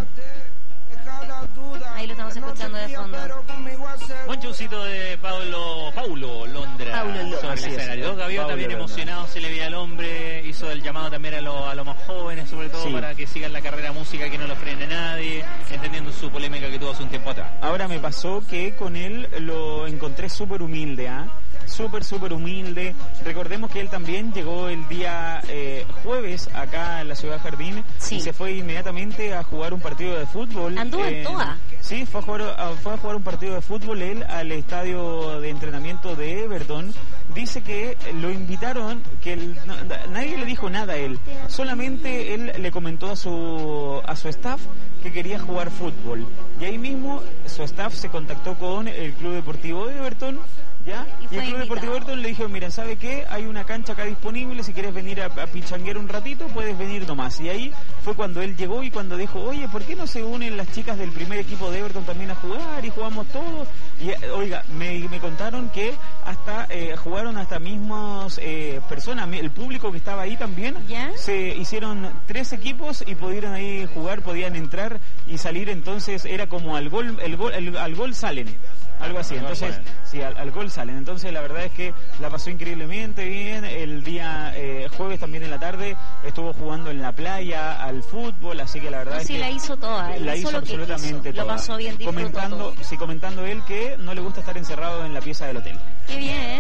Ahí lo estamos escuchando de fondo. Buen showcito de Pablo, Paulo Londra. Paulo Londra. Sobre el Así es, escenario. Dos gaviotas Paulo bien Londra. emocionados, se le veía al hombre, hizo el llamado también a, lo- a los más jóvenes, sobre todo Sí. para que sigan la carrera música, que no lo frene nadie, entendiendo su polémica que tuvo hace un tiempo atrás. Ahora me pasó que con él lo encontré súper humilde, ¿ah? Súper, súper humilde. Recordemos que él también llegó el día eh, jueves acá en la Ciudad Jardín, Sí. y se fue inmediatamente a jugar un partido de fútbol. Anduvo en toa. Sí, fue a, jugar, a- fue a jugar un partido de fútbol él al estadio de entrenamiento de Everton. Dice que lo invitaron, que él- no- nadie le dijo nada a él, solamente él le comentó a su a su staff que quería jugar fútbol, y ahí mismo su staff se contactó con el Club Deportivo de Everton, ¿ya? Y Y, fue el Club Deportivo invitado. Everton le dijo, mira, ¿sabe qué? Hay una cancha acá disponible, si quieres venir a, a pichanguear un ratito, puedes venir nomás. Y ahí fue cuando él llegó y cuando dijo, oye, ¿por qué no se unen las chicas del primer equipo de Everton también a jugar? Y jugamos todos. Y eh, oiga, me, me contaron que hasta eh, jugaron hasta mismos eh, personas, el público que estaba ahí también, ¿Ya? se hicieron tres equipos y pudieron ahí jugar, podían entrar y salir, entonces era como al gol, el gol, el- al gol salen. Algo así, entonces, sí, al, al gol salen. Entonces, la verdad es que la pasó increíblemente bien. El día eh, jueves también en la tarde estuvo jugando en la playa al fútbol, así que la verdad No, es sí, que la hizo toda, él la hizo hizo lo que absolutamente quiso, lo toda. pasó bien, disfrutó comentando, todo. sí, comentando él que no le gusta estar encerrado en la pieza del hotel. Qué bien.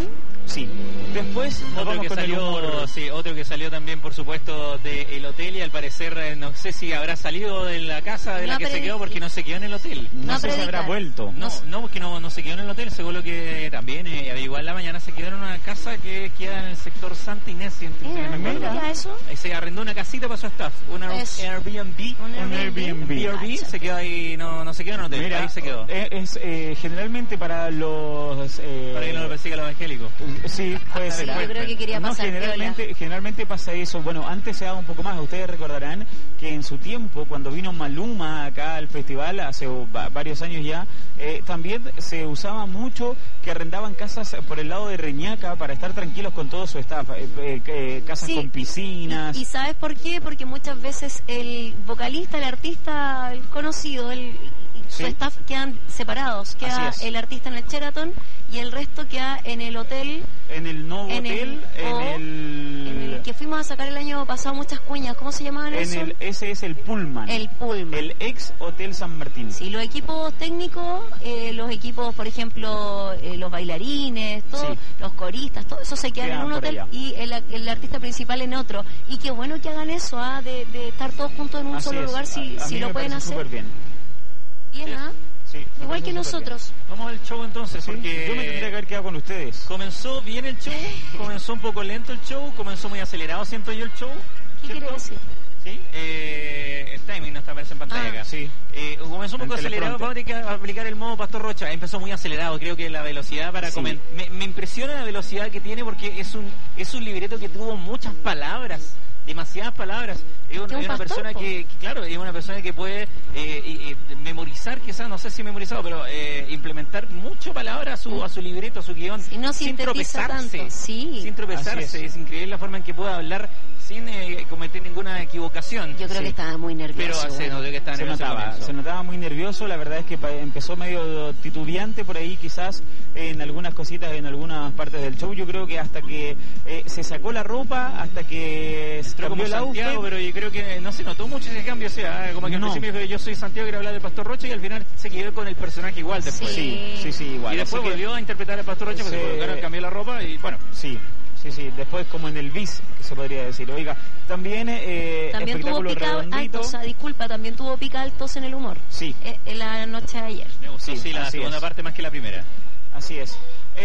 Sí. Después nos Otro vamos que con el salió, humor. sí, otro que salió también, por supuesto, del hotel y al parecer eh, no sé si habrá salido de la casa de No, la que pero se es- quedó porque no se quedó en el hotel. No, No sé si habrá predicar. vuelto. No, no, porque no, no se quedó en el hotel, según lo que también eh, igual la mañana se quedó en una casa que queda en el sector Santa Inés, si si Eh, no me acuerdo. mira eso. Ahí se arrendó una casita para su staff, una Es- Airbnb, un Un Airbnb. Airbnb. Airbnb, se quedó ahí, no, no se quedó en el hotel, Mira, ahí se quedó. eh, es eh, generalmente para los... eh, Para que no lo persiga el evangélico. Sí, puede Sí, ser. yo creo que quería No, pasar generalmente, generalmente pasa eso. Bueno, antes se daba un poco más. Ustedes recordarán que en su tiempo, cuando vino Maluma acá al festival, hace va- varios años ya, eh, también se usaba mucho que arrendaban casas por el lado de Reñaca para estar tranquilos con todo su staff. Eh, eh, eh, casas Sí. con piscinas. ¿Y sabes por qué? Porque muchas veces el vocalista, el artista, el conocido, el, Sí. su staff quedan separados. Queda Así es. el artista en el Sheraton y el resto queda en el hotel, En el nuevo en hotel, el- en o el... en el que fuimos a sacar el año pasado muchas cuñas. ¿Cómo se llamaban en eso? el- ese es el Pullman. El Pullman. El ex Hotel San Martín. Sí, los equipos técnicos, eh, los equipos, por ejemplo, eh, los bailarines, todo, Sí. los coristas, todo eso se quedan Quedan en un por hotel allá. y el, el artista principal en otro. Y qué bueno que hagan eso, ¿ah? de, de estar todos juntos en un Así solo es. lugar, si, A- a si mí lo me pueden parece hacer. súper bien. Bien, Sí. ¿ah? Sí, me Igual parece que súper nosotros. Vamos al show entonces, bien. Sí, porque yo me tendría que haber quedado con ustedes. comenzó bien el show, comenzó un poco lento el show, comenzó muy acelerado, siento yo el show. ¿Qué ¿cierto? quiere decir? Sí, eh, el timing no está aparece en pantalla Ah. acá. Sí. Eh, comenzó un En poco acelerado, teleprompter. vamos a tener que aplicar el modo Pastor Rocha. Empezó muy acelerado, creo que la velocidad para Sí. comen- me, me impresiona la velocidad que tiene porque es un es un libreto que tuvo muchas palabras, demasiadas palabras. Es, un- ¿Que un es una pastor, persona po? que, que, claro, es una persona que puede eh, y- y memorizar, quizás, no sé si memorizado, pero eh, implementar mucho palabra a su, a su libreto, a su guión, Si no sin sintetiza tropezarse. tanto, sí. Sin tropezarse, Así es. es. increíble la forma en que puede hablar sin eh, cometer ninguna equivocación. Yo creo Sí. que estaba muy Pero nervioso. se igual. notó que estaba Se nervioso al notaba, comienzo. se notaba muy nervioso. La verdad es que pa- empezó medio titubeante por ahí, quizás en algunas cositas, en algunas partes del show. Yo creo que hasta que eh, se sacó la ropa, hasta que se Entró como cambió el Santiago, outfit. pero yo creo que no se notó mucho ese cambio, o sea, como que al No. principio dijo yo soy Santiago, quiero hablar del Pastor Rocha y al final se quedó con el personaje igual después. Sí, sí, sí, igual. Y después Así que- volvió a interpretar al Pastor Rocha, porque Se- se colocaron, cambió la ropa y bueno. Sí, sí, sí. Después como en el bis, que se podría decir. Oiga, también eh, También tuvo espectáculo pica redondito. altos, o sea, disculpa, también tuvo pica altos en el humor. Sí, Eh, en la noche de ayer. Me gustó Sí, sí, la así segunda es. parte más que la primera. así es.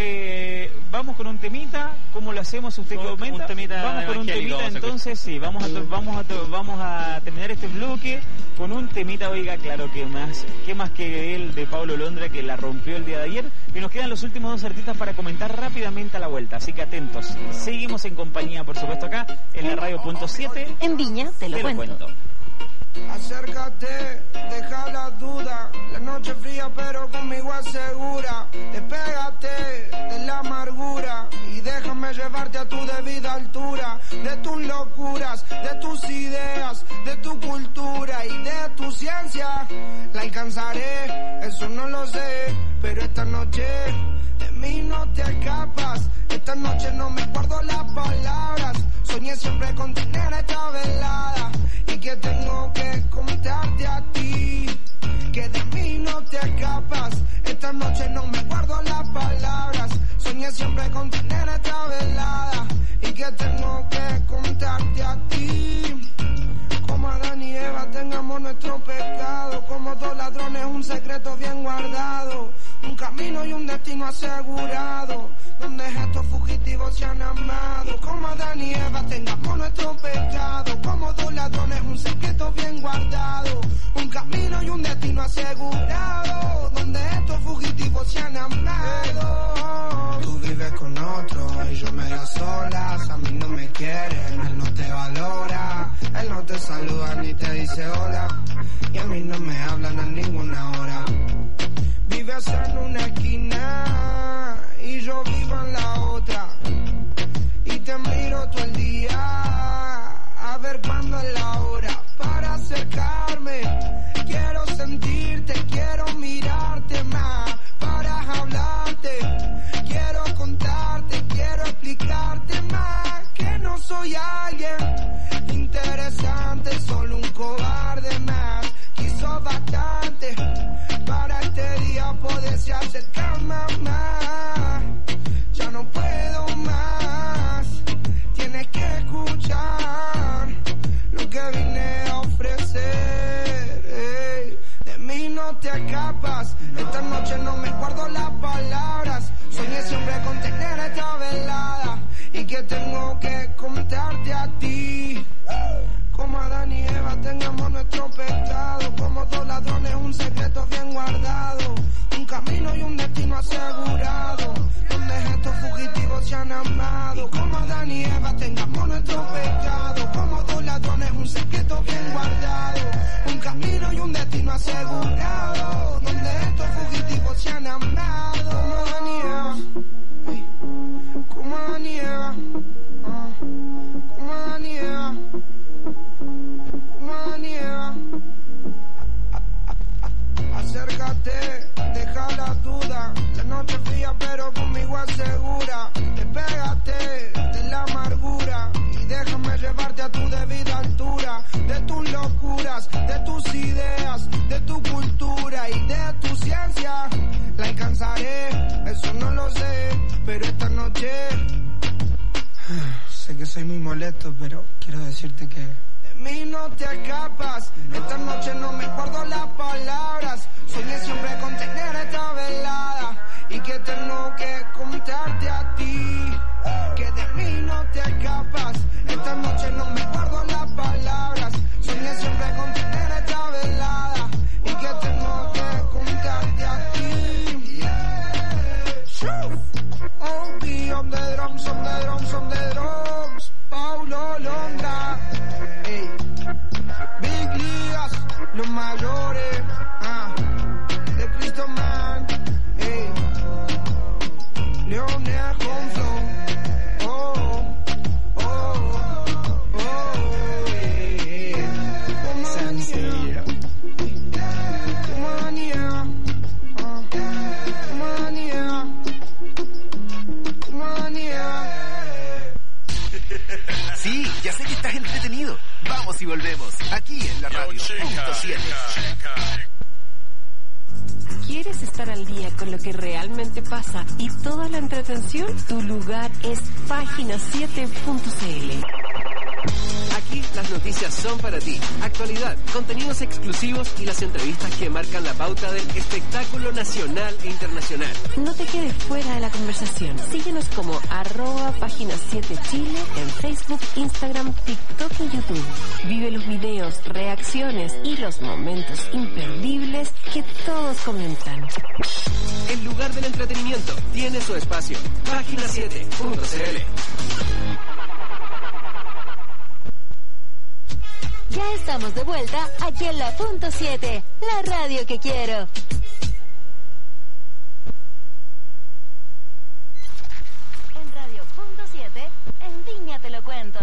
Eh, vamos con un temita, ¿cómo lo hacemos? Usted Un- comenta. un temita vamos con un evangélico, temita, vamos a entonces sí, vamos a to- vamos a to- vamos a terminar este bloque con un temita, oiga, claro que más, que más que él de Pablo Londra que la rompió el día de ayer. Y nos quedan los últimos dos artistas para comentar rápidamente a la vuelta, así que atentos. Seguimos en compañía, por supuesto, acá en la radio punto siete. En Viña, te lo Te lo cuento. cuento. Acércate, deja la duda. La noche fría, pero conmigo asegura. Despégate de la amargura y déjame llevarte a tu debida altura. De tus locuras, de tus ideas, de tu cultura y de tu ciencia. La alcanzaré, eso no lo sé, pero esta noche de mí no te escapas. Esta noche no me guardo las palabras. Soñé siempre con tener esta velada. Y que tengo que contarte a ti, que de mí no te escapas. Esta noche no me guardo las palabras. Soñé siempre con tener esta velada. Y que tengo que contarte a ti. Como Adán y Eva tengamos nuestro pecado. Como dos ladrones un secreto bien guardado. Un camino y un destino asegurado. Donde estos fugitivos se han amado. Como Adán y Eva tengamos nuestro pecado. Como dos ladrones un secreto bien guardado. Un camino y un destino asegurado. Donde estos fugitivos se han amado. Tú vives con otro y yo me da solas. A mí no me quieren, él no te valora. Él no te saluda ni te dice hola. Y a mí no me hablan a ninguna hora. Vives en una esquina y yo vivo en la otra. Y te miro todo el día a ver cuándo es la hora para acercarme. Quiero sentirte, quiero mirarte más para hablarte. Quiero contarte, quiero explicarte más que no soy alguien interesante, solo un cobarde más. Quiso bastante para este día poderse acercar más. Ya no puedo destino asegurado, donde estos fugitivos se han amado. Como Adán y Eva tengamos nuestro pecado, como dos ladrones un secreto bien guardado, un camino y un destino asegurado, donde estos fugitivos se han amado. Como Adán y Eva, ay, como Adán y Eva, ah, como Adán y Eva, como Adán y Eva. Acércate, deja la duda, la noche fría pero conmigo asegura. Despégate de la amargura y déjame llevarte a tu debida altura, de tus locuras, de tus ideas, de tu cultura y de tu ciencia. La alcanzaré, eso no lo sé, pero esta noche sé que soy muy molesto, pero quiero decirte que de mí no te escapas. Esta noche no me guardo las palabras, soñé siempre con tener esta velada y que tengo que contarte a ti que de mí no te escapas. Esta noche no me guardo las palabras, soñé siempre con tener esta velada y que tengo que contarte a ti. Yeah. Oh, be on the drums, on the drums, on the drums. Paulo Londra, hey. Big Ligas, los mayores, ah, de Cristo Man, hey. Leonel con flow, oh, oh, oh, hey. Como Daniela, como Daniela, ah, como Daniela, como Daniela. Sí, ya sé que estás entretenido. Vamos y volvemos, aquí en la radio punto siete. ¿Quieres estar al día con lo que realmente pasa y toda la entretención? Tu lugar es página siete punto c l. Aquí las noticias son para ti. Actualidad, contenidos exclusivos y las entrevistas que marcan la pauta del espectáculo nacional e internacional. No te quedes fuera de la conversación. Síguenos como arroba página siete Chile en Facebook, Instagram, TikTok y YouTube. Vive los videos, reacciones y los momentos imperdibles que todos comentan. El lugar del entretenimiento tiene su espacio. página siete punto c l. Ya estamos de vuelta aquí en la punto siete, la radio que quiero. En radio punto siete, en Viña te lo cuento.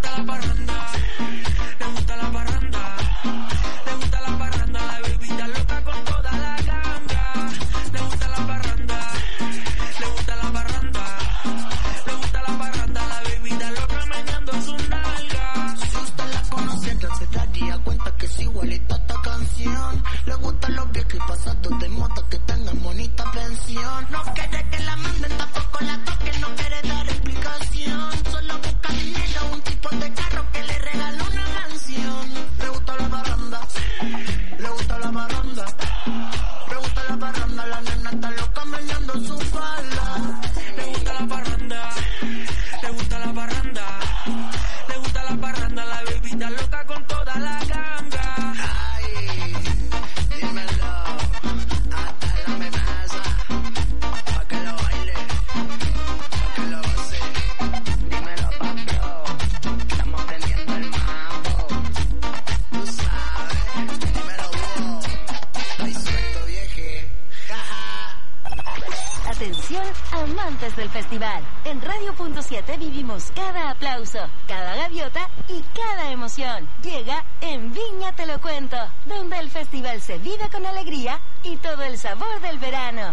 Le gusta la parranda, le gusta la parranda, la bebida loca. gustan los viejos y pasados de moda que tengan bonita pensión. No quiere que la manden, tampoco la toquen, no quiere dar explicación. Solo busca dinero, un tipo de carro que le regala una mansión. Le gusta la barranda, le gusta la barranda, le gusta la barranda, la nena está loca meneando su falda. Le gusta la barranda, le gusta la barranda, le gusta la barranda, la bebida loca con toda la ganga. Ay, dímelo, hasta la amenaza, pa' que lo baile, pa' que lo goce. Dímelo, papi, estamos prendiendo el mambo. Tú sabes, dímelo, wow, ay, suelto, vieje. Atención, amantes del festival. En Radio Punto siete vivimos cada aplauso, cada gaviota y cada emoción. Llega En Viña Te Lo Cuento, donde el festival se vive con alegría y todo el sabor del verano.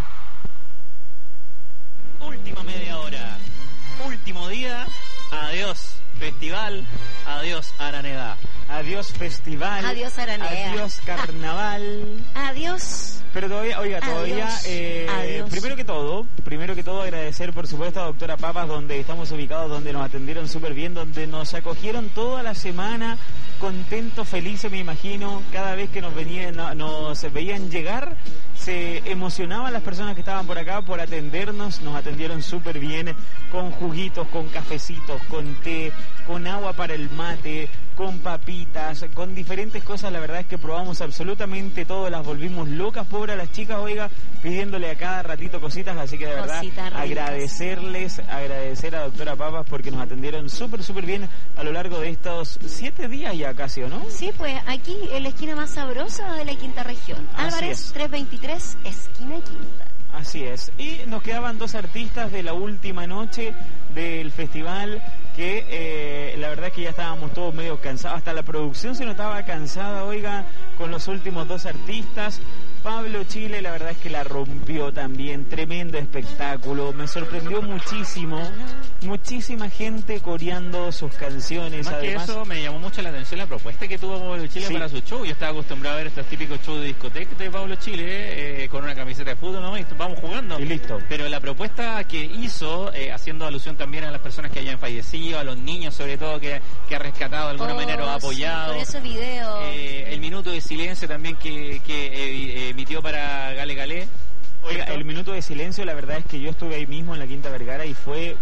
Última media hora, último día, adiós festival, adiós Araneda. Adiós festival. Adiós, Aranea. Adiós carnaval. Adiós. Pero todavía, oiga, todavía, Adiós. eh, Adiós. primero que todo, primero que todo agradecer por supuesto a Doctora Papas, donde estamos ubicados, donde nos atendieron súper bien, donde nos acogieron toda la semana, contentos, felices, me imagino, cada vez que nos venían, no- nos veían llegar, se emocionaban las personas que estaban por acá por atendernos, nos atendieron súper bien, con juguitos, con cafecitos, con té, con agua para el mate, con papitas, con diferentes cosas. La verdad es que probamos absolutamente todo, las volvimos locas, pobres las chicas, oiga, pidiéndole a cada ratito cositas, así que de verdad Cositas ricas. agradecerles, agradecer a Doctora Papas porque nos atendieron súper, súper bien a lo largo de estos siete días ya casi, ¿o no? Sí, pues aquí en la esquina más sabrosa de la quinta región. Así Álvarez es. trescientos veintitrés, esquina quinta. Así es. Y nos quedaban dos artistas de la última noche del festival que eh, la verdad es que ya estábamos todos medio cansados. Hasta la producción se notaba cansada, oiga, con los últimos dos artistas. Pablo Chile, la verdad es que la rompió también. Tremendo espectáculo. Me sorprendió muchísimo. Muchísima gente coreando sus canciones. Más Además, que eso, me llamó mucho la atención la propuesta que tuvo Pablo Chile Sí. para su show. Yo estaba acostumbrado a ver estos típicos shows de discoteca de Pablo Chile, eh, con una camiseta de fútbol, ¿no? Y vamos jugando. Y listo. Pero la propuesta que hizo, eh, haciendo alusión también a las personas que hayan fallecido, a los niños sobre todo, que, que ha rescatado de alguna Oh, manera o ha sí, apoyado. por esos videos. Eh, el minuto de silencio también que, que eh, emitió para Gale Gale. Oiga, el minuto de silencio, la verdad es que yo estuve ahí mismo en la Quinta Vergara y fue...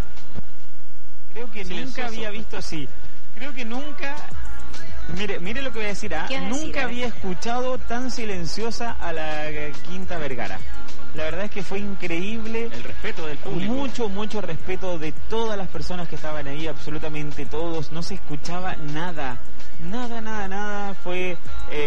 Creo que Silencioso. nunca había visto así. Creo que nunca... Mire, mire lo que voy a decir, ¿ah? ¿Qué vas a decir? Nunca A ver. había escuchado tan silenciosa a la eh, Quinta Vergara. La verdad es que fue increíble. El respeto del público. Mucho, mucho respeto de todas las personas que estaban ahí, absolutamente todos. No se escuchaba nada, nada, nada, nada. Fue,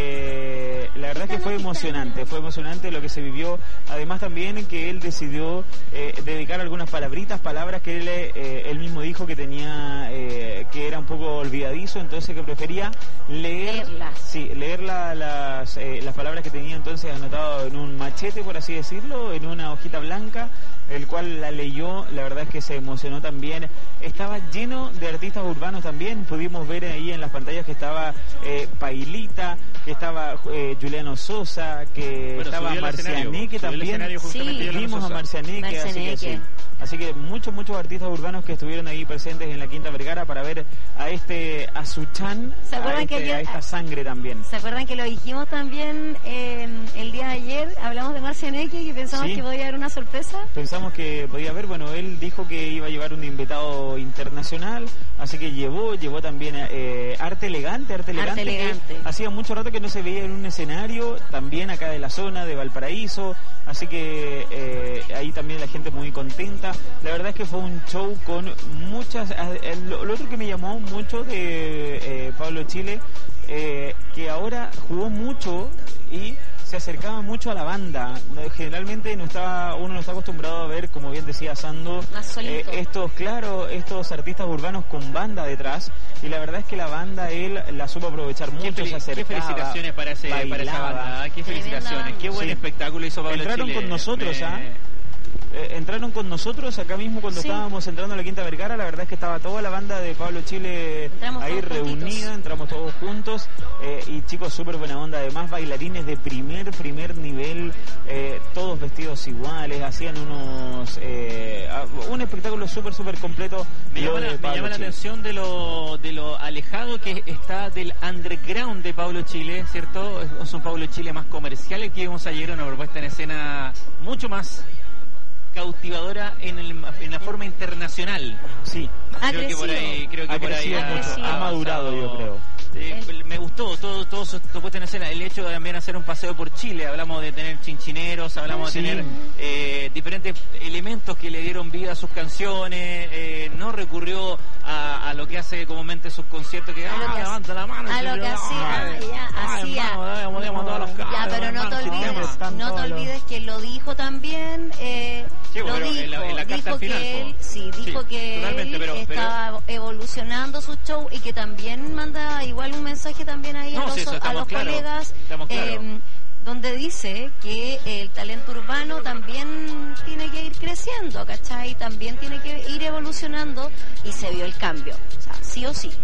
eh, la verdad es que fue emocionante, fue emocionante lo que se vivió. Además también que él decidió eh, dedicar algunas palabritas, palabras que él, eh, él mismo dijo que tenía, eh, que era un poco olvidadizo, entonces que prefería leer, Leerlas. sí, leer la- las, eh, las palabras que tenía entonces anotado en un machete, por así decirlo, en una hojita blanca, el cual la leyó. La verdad es que se emocionó también. Estaba lleno de artistas urbanos también. Pudimos ver ahí en las pantallas que estaba eh, Pailita, que estaba eh, Juliano Sosa, que Bueno, estaba subió al escenario, Marcianeque subió al también. escenario justamente Sí. Juliano Vimos a Sosa. Marcianeque, así que Marcianeque. sí. Así que muchos, muchos artistas urbanos que estuvieron ahí presentes en la Quinta Vergara para ver a este Azuchan, ¿Se acuerdan a, que este- ayer- a esta sangre también. ¿Se acuerdan que lo dijimos también eh, el día de ayer? Hablamos de Marcianeque y pensamos Sí. que podía haber una sorpresa. Pensamos que podía haber, bueno, él dijo que iba a llevar un invitado internacional, así que llevó, llevó también eh, arte elegante, arte elegante, que Elegante. hacía mucho rato que no se veía en un escenario, también acá de la zona de Valparaíso, así que eh, ahí también la gente muy contenta. La verdad es que fue un show con muchas... eh, Lo, lo otro que me llamó mucho de eh, Pablo Chile, eh, que ahora jugó mucho y se acercaba mucho a la banda. No, generalmente no estaba, uno no está acostumbrado a ver, como bien decía Sando, Más solito. eh, estos, claro, estos artistas urbanos con banda detrás, y la verdad es que la banda él la supo aprovechar Qué, mucho, fel- se qué acercaba, felicitaciones para, ese, para esa bailaba. banda, ¿eh? Qué Tremenda felicitaciones, qué buen Sí. espectáculo hizo Pablo Entraron Chile. con nosotros, Me- ¿ah? eh, entraron con nosotros acá mismo cuando Sí. estábamos entrando a la Quinta Vergara. La verdad es que estaba toda la banda de Pablo Chile Entramos ahí todos reunida, juntitos. entramos todos juntos eh, y chicos súper buena onda, además bailarines de primer, primer nivel, eh, todos vestidos iguales, hacían unos eh, un espectáculo súper, súper completo. Me lo llama, de la, me Pablo llama la Chile. atención de lo, de lo alejado que está del underground de Pablo Chile, ¿cierto? Es un Pablo Chile más comercial, el que vimos ayer, una propuesta en escena mucho más cautivadora en, el, en la forma internacional. Sí, Ha creo que por ahí, crecido. creo que ha por ahí crecido ha, mucho, ha madurado, yo creo. Eh, me gustó todo, todo su su puesta en escena, el hecho de también hacer un paseo por Chile. Hablamos de tener chinchineros, hablamos Sí. de tener eh, diferentes elementos que le dieron vida a sus canciones. Eh, no recurrió a, a lo que hace comúnmente sus conciertos, que, A lo ah, que levanta la mano, a y lo yo, que ay, hacía, ay, ya, ay, hacía. hermano, dale, modemos todas las Ya, caras, pero no te hermano, olvides, sistema. no te olvides que lo dijo también, eh, Sí, lo pero dijo, en la- en la carta dijo al final, que él, po. sí, dijo Sí, que totalmente, él pero- pero- estaba evolucionando su show y que también manda igual un mensaje también ahí a No, los, sí, eso a estamos los claros, colegas, estamos claros. eh, donde dice que el talento urbano también tiene que ir creciendo, ¿cachai? También tiene que ir evolucionando y se vio el cambio, o sea, sí o sí.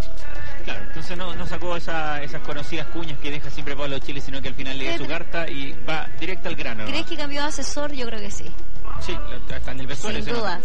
Claro, entonces no, no sacó esa, esas conocidas cuñas que deja siempre Pablo Chile, sino que al final lee Eh, su carta y va directo al grano. ¿Crees ¿no? que cambió de asesor? Yo creo que sí, Sí, lo- está en el vestuario. sin se duda. nota.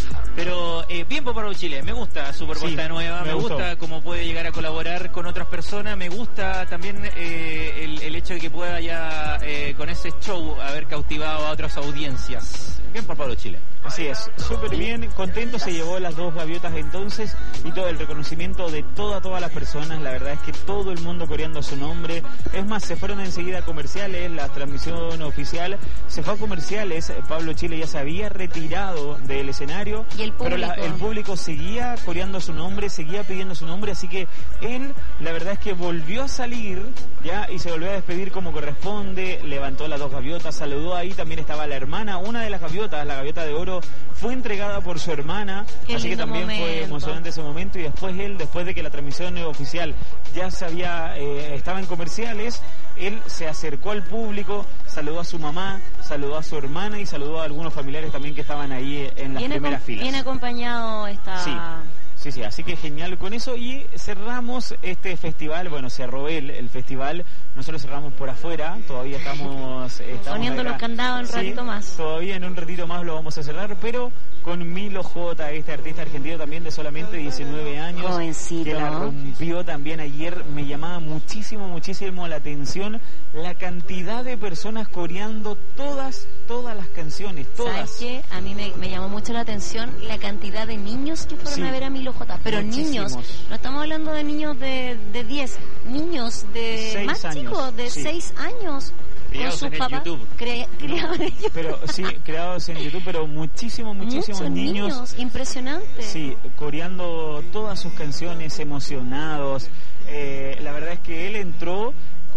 Pero eh, bien por Pablo Chile, me gusta su propuesta Sí, nueva, me me, gustó. gusta cómo puede llegar a colaborar con otras personas, me gusta también eh, el, el hecho de que pueda ya eh, con ese show haber cautivado a otras audiencias. Bien por Pablo Chile. Así es, súper bien, contento, se llevó las dos gaviotas entonces y todo el reconocimiento de toda, todas las personas. La verdad es que todo el mundo coreando su nombre. Es más, se fueron enseguida a comerciales, la transmisión oficial se fue a comerciales. Pablo Chile ya se había retirado del escenario, Y el pero la- público. el público seguía coreando su nombre, seguía pidiendo su nombre, así que él, la verdad es que volvió a salir ya y se volvió a despedir como corresponde, levantó las dos gaviotas, saludó ahí, también estaba la hermana, una de las gaviotas, la gaviota de oro, fue entregada por su hermana, Qué así que lindo también fue momento. emocionante ese momento. Y después él, después de que la transmisión oficial ya se había, eh, estaba en comerciales, él se acercó al público, saludó a su mamá, saludó a su hermana y saludó a algunos familiares también que estaban ahí en las Bien, primeras acom- filas. bien acompañado esta... Sí. Sí, sí, así que genial con eso. Y cerramos este festival, bueno, cerró él el festival, nosotros cerramos por afuera, todavía estamos... estamos Poniendo acá. los candados un Sí, ratito más. Todavía en un ratito más lo vamos a cerrar, pero con Milo J, este artista argentino también de solamente diecinueve años, Jovencito. que la rompió también ayer. Me llamaba muchísimo, muchísimo la atención la cantidad de personas coreando todas, todas las canciones, todas. ¿Sabes qué? A mí me, me llamó mucho la atención la cantidad de niños que fueron Sí. a ver a Milo J. Pero Muchísimos. niños, no estamos hablando de niños de, de diez, niños de Seis más años, chicos, de sí. seis años. Criados con sus en el papás. YouTube. cre- criados en el YouTube. Pero sí, creados en YouTube, pero muchísimos, muchísimos Muchos niños. impresionante. Sí, coreando todas sus canciones, emocionados. Eh, la verdad es que él entró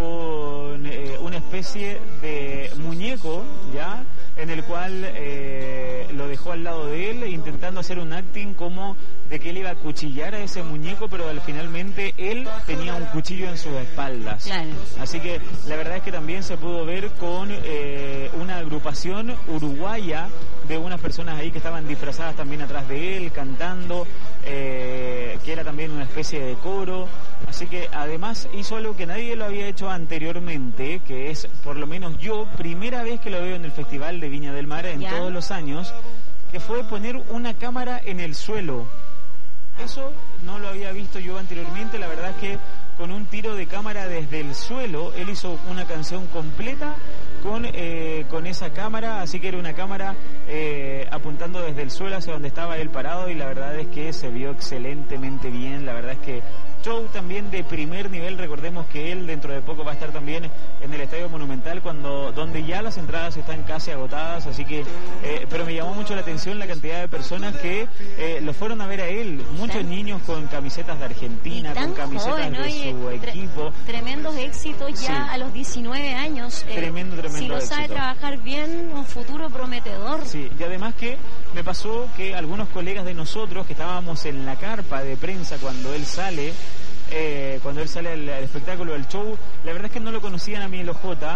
con eh, una especie de muñeco, ¿ya? En el cual eh, lo dejó al lado de él, intentando hacer un acting como de que él iba a cuchillar a ese muñeco, pero al finalmente él tenía un cuchillo en sus espaldas. Claro. Así que la verdad es que también se pudo ver con eh, una agrupación uruguaya de unas personas ahí que estaban disfrazadas también atrás de él, cantando, eh, que era también una especie de coro. Así que además hizo algo que nadie lo había hecho anteriormente, que es, por lo menos yo, primera vez que lo veo en el Festival de Viña del Mar en ¿Ya? todos los años, que fue poner una cámara en el suelo. Eso no lo había visto yo anteriormente. La verdad es que con un tiro de cámara desde el suelo, él hizo una canción completa con, eh, con esa cámara, así que era una cámara eh, apuntando desde el suelo hacia donde estaba él parado, y la verdad es que se vio excelentemente bien. La verdad es que show también de primer nivel. Recordemos que él dentro de poco va a estar también en el Estadio Monumental, cuando donde ya las entradas están casi agotadas, así que eh, pero me llamó mucho la atención la cantidad de personas que eh, lo fueron a ver a él, muchos Tan- niños con camisetas de Argentina, Y tan con camisetas joven, de oye, su tre- equipo. Tremendos éxitos ya Sí. a los diecinueve años. eh, Tremendo, tremendo Si lo sabe éxito. trabajar bien, un futuro prometedor. Sí, y además que me pasó que algunos colegas de nosotros que estábamos en la carpa de prensa cuando él sale, eh, cuando él sale al, al espectáculo, al show, la verdad es que no lo conocían a Milo J,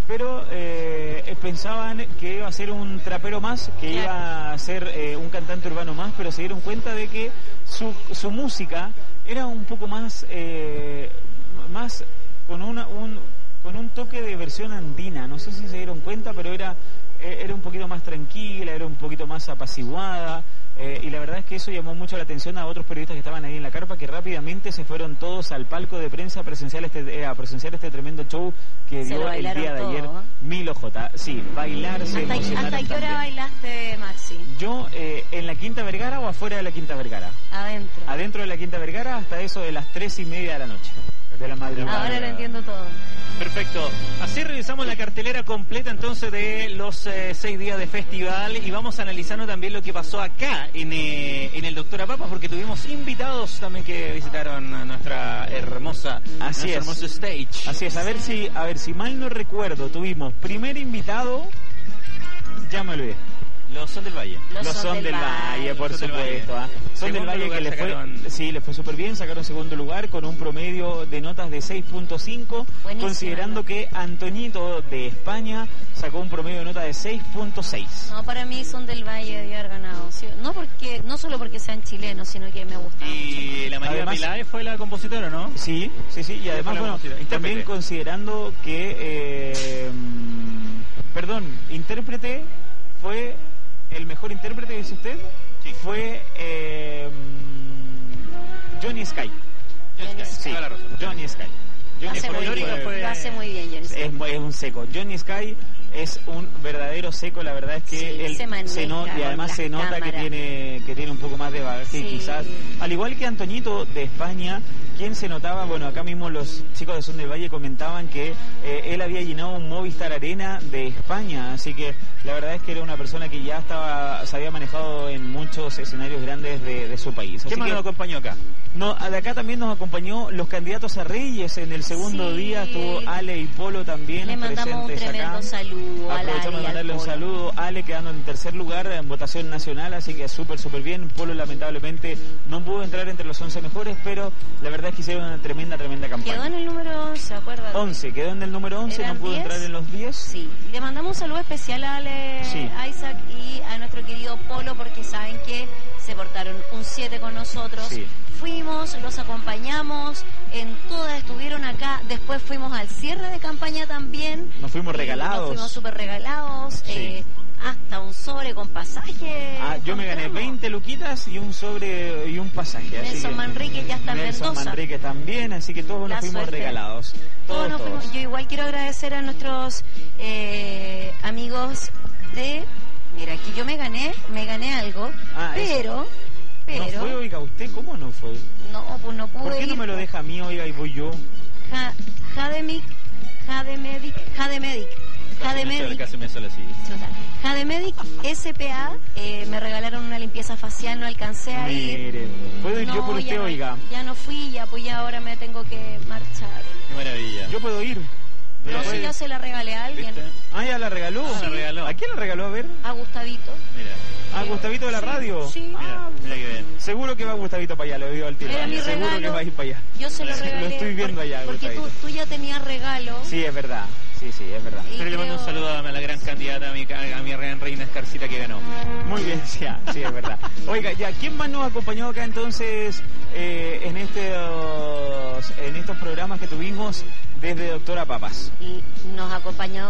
pero eh, pensaban que iba a ser un trapero más, que Claro. iba a ser eh, un cantante urbano más, pero se dieron cuenta de que su, su música era un poco más, eh, más con una, un, con un toque de versión andina. No sé si se dieron cuenta, pero era, eh, era un poquito más tranquila, era un poquito más apaciguada. Eh, y la verdad es que eso llamó mucho la atención a otros periodistas que estaban ahí en la carpa, que rápidamente se fueron todos al palco de prensa a presenciar este, eh, a presenciar este tremendo show que Se dio lo el bailaron día de todo, ayer. ¿eh? Milo J. Sí, bailarse, ¿Hasta, emocionaron ¿Hasta qué hora también. bailaste, Maxi? Yo, eh, ¿en la Quinta Vergara o afuera de la Quinta Vergara? Adentro. Adentro de la Quinta Vergara hasta eso de las tres y media de la noche, de la madrugada. Ahora lo entiendo todo. Perfecto. Así revisamos la cartelera completa entonces de los eh, seis días de festival y vamos analizando también lo que pasó acá en, eh, en el Doctora Papas, porque tuvimos invitados también que visitaron a nuestra hermosa, Así nuestro es. hermoso stage. Así es, a ver si, a ver si mal no recuerdo, tuvimos primer invitado, ya me olvidé. Los Son del Valle. Los Los Son del Valle, por Son del supuesto. Valle. ¿ah? Son del Segundo Valle que lugar le fue, sacaron- sí, le fue súper bien, sacaron segundo lugar con un promedio de notas de seis punto cinco, Buenísima considerando nota. que Antoñito de España sacó un promedio de nota de seis punto seis. No, para mí Son del Valle debió haber ganado. ¿sí? No porque no solo porque sean chilenos, sino que me gusta mucho. Y la María Además- Peláez fue la compositora, ¿no? Sí, sí, sí, y además, la bueno, música, intérprete. también considerando que, eh, mm, perdón, intérprete fue el mejor intérprete, dice usted, Sí. fue eh, mm, Johnny Sky. Johnny Sí, Sí, toda la razón. Johnny Sky. Lo Johnny hace, muy Sky bien, fue- fue- lo hace muy bien, Johnny. es, mu- es un seco. Johnny Sky es un verdadero seco, la verdad es que Sí, él se maneja no- y con además las se nota que cámaras. tiene que tiene un poco más de bagaje Sí. quizás, al igual que Antoñito de España, quien se notaba, bueno, acá mismo los chicos de Son del Valle comentaban que eh, él había llenado un Movistar Arena de España, así que la verdad es que era una persona que ya estaba se había manejado en muchos escenarios grandes de, de su país. ¿Qué Así más que, nos acompañó acá? no, de acá también nos acompañó los candidatos a Reyes en el segundo Sí. día, estuvo Ale y Polo también Le mandamos un presentes tremendo acá. saludo a la Aprovechamos de mandarle un saludo. Ale quedando en tercer lugar en votación nacional, así que súper, súper bien. Polo lamentablemente no pudo entrar entre los once mejores, pero la verdad es que hicieron una tremenda, tremenda campaña. Quedó en el número once, acuérdate. once, quedó en el número once, no ¿Eran pudo diez? entrar en los diez. Sí, le mandamos un saludo especial a Ale, Sí. a Isaac y a nuestro querido Polo porque saben que se portaron un siete con nosotros. Sí. Fuimos, los acompañamos, en todas estuvieron acá, después fuimos al cierre de campaña también. Nos fuimos Y regalados. Nos fuimos súper regalados, Sí. eh, hasta un sobre con pasaje. Ah, yo me gané encontramos. veinte luquitas y un sobre y un pasaje. así Nelson que- Manrique ya está en Nelson Mendoza. Manrique también, así que todos La nos fuimos suerte. regalados. Todos Todos, nos fuimos. todos. Yo igual quiero agradecer a nuestros eh, amigos de... Mira, aquí yo me gané, me gané algo, Ah, pero... Pero... ¿No fue, oiga, usted? ¿Cómo no fue? No, pues no pude ¿Por qué no ir. me lo deja a mí, oiga, y voy yo? Ja, Jademic, Jademedic, Jademedic, Jademedic, Casi me sale así. chuta. Jademedic S P A, eh, me regalaron una limpieza facial, no alcancé a ir. Mire, ¿puedo ir yo No, por ya usted, no- oiga? Ya no fui, ya pues ya ahora me tengo que marchar. Qué maravilla. Yo puedo ir. No ¿Ya sé, puede? yo se la regalé a alguien, ¿Viste? Ah, ya la regaló. Ah, la regaló. ¿A quién la regaló? A ver. a Gustavito. Mira, ¿A Gustavito de la Sí, radio? sí. mira, mira que bien. Seguro que va Gustavito para allá, le digo al tiro. Era mi Seguro regalo. que va a ir para allá. Yo se lo Lo regalé. estoy viendo por- allá, Porque tú, Gustavito. tú ya tenías regalo. Sí, es verdad. Sí, sí, es verdad. Y Pero le mando un creo- saludo a la gran candidata, a mi, a mi gran reina Escarcita que ganó. Muy bien, sí, ah, sí, es verdad. Oiga, ya, ¿quién más nos acompañó acá entonces eh, en, estos, en estos programas que tuvimos desde Doctora Papas? Y nos acompañó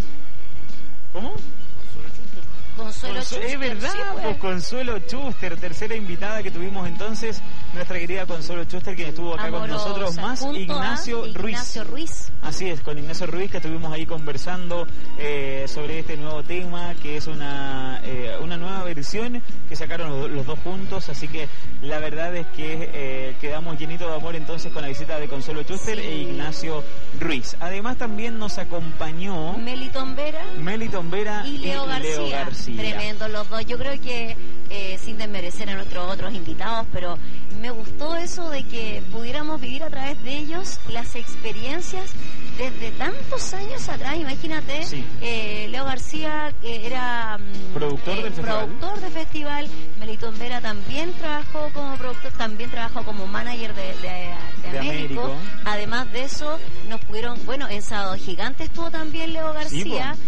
¿Cómo? Consuelo Consu- Schuster, es verdad, sí, pues. pues Consuelo Schuster, tercera invitada que tuvimos entonces, nuestra querida Consuelo Schuster, quien estuvo acá con Amorosa, nosotros, más junto a Ignacio Ruiz. Ignacio Ruiz. Así es, con Ignacio Ruiz que estuvimos ahí conversando eh, sobre este nuevo tema, que es una, eh, una nueva versión que sacaron los, los dos juntos, así que la verdad es que eh, quedamos llenitos de amor entonces con la visita de Consuelo Schuster Sí. e Ignacio Ruiz. Además también nos acompañó Meliton Vera Meliton Vera y Leo García. García. Tremendo los dos. Yo creo que, eh, sin desmerecer a nuestros otros invitados, pero me gustó eso de que pudiéramos vivir a través de ellos las experiencias desde tantos años atrás, imagínate, Sí. eh, Leo García que era mm, Productor del festival. productor de festival, Melitón Vera también trabajó como productor, también trabajó como manager de, de, de De Américo. Américo. Además de eso, nos pudieron, bueno, en Sábado Gigante estuvo también Leo Sí, García. po.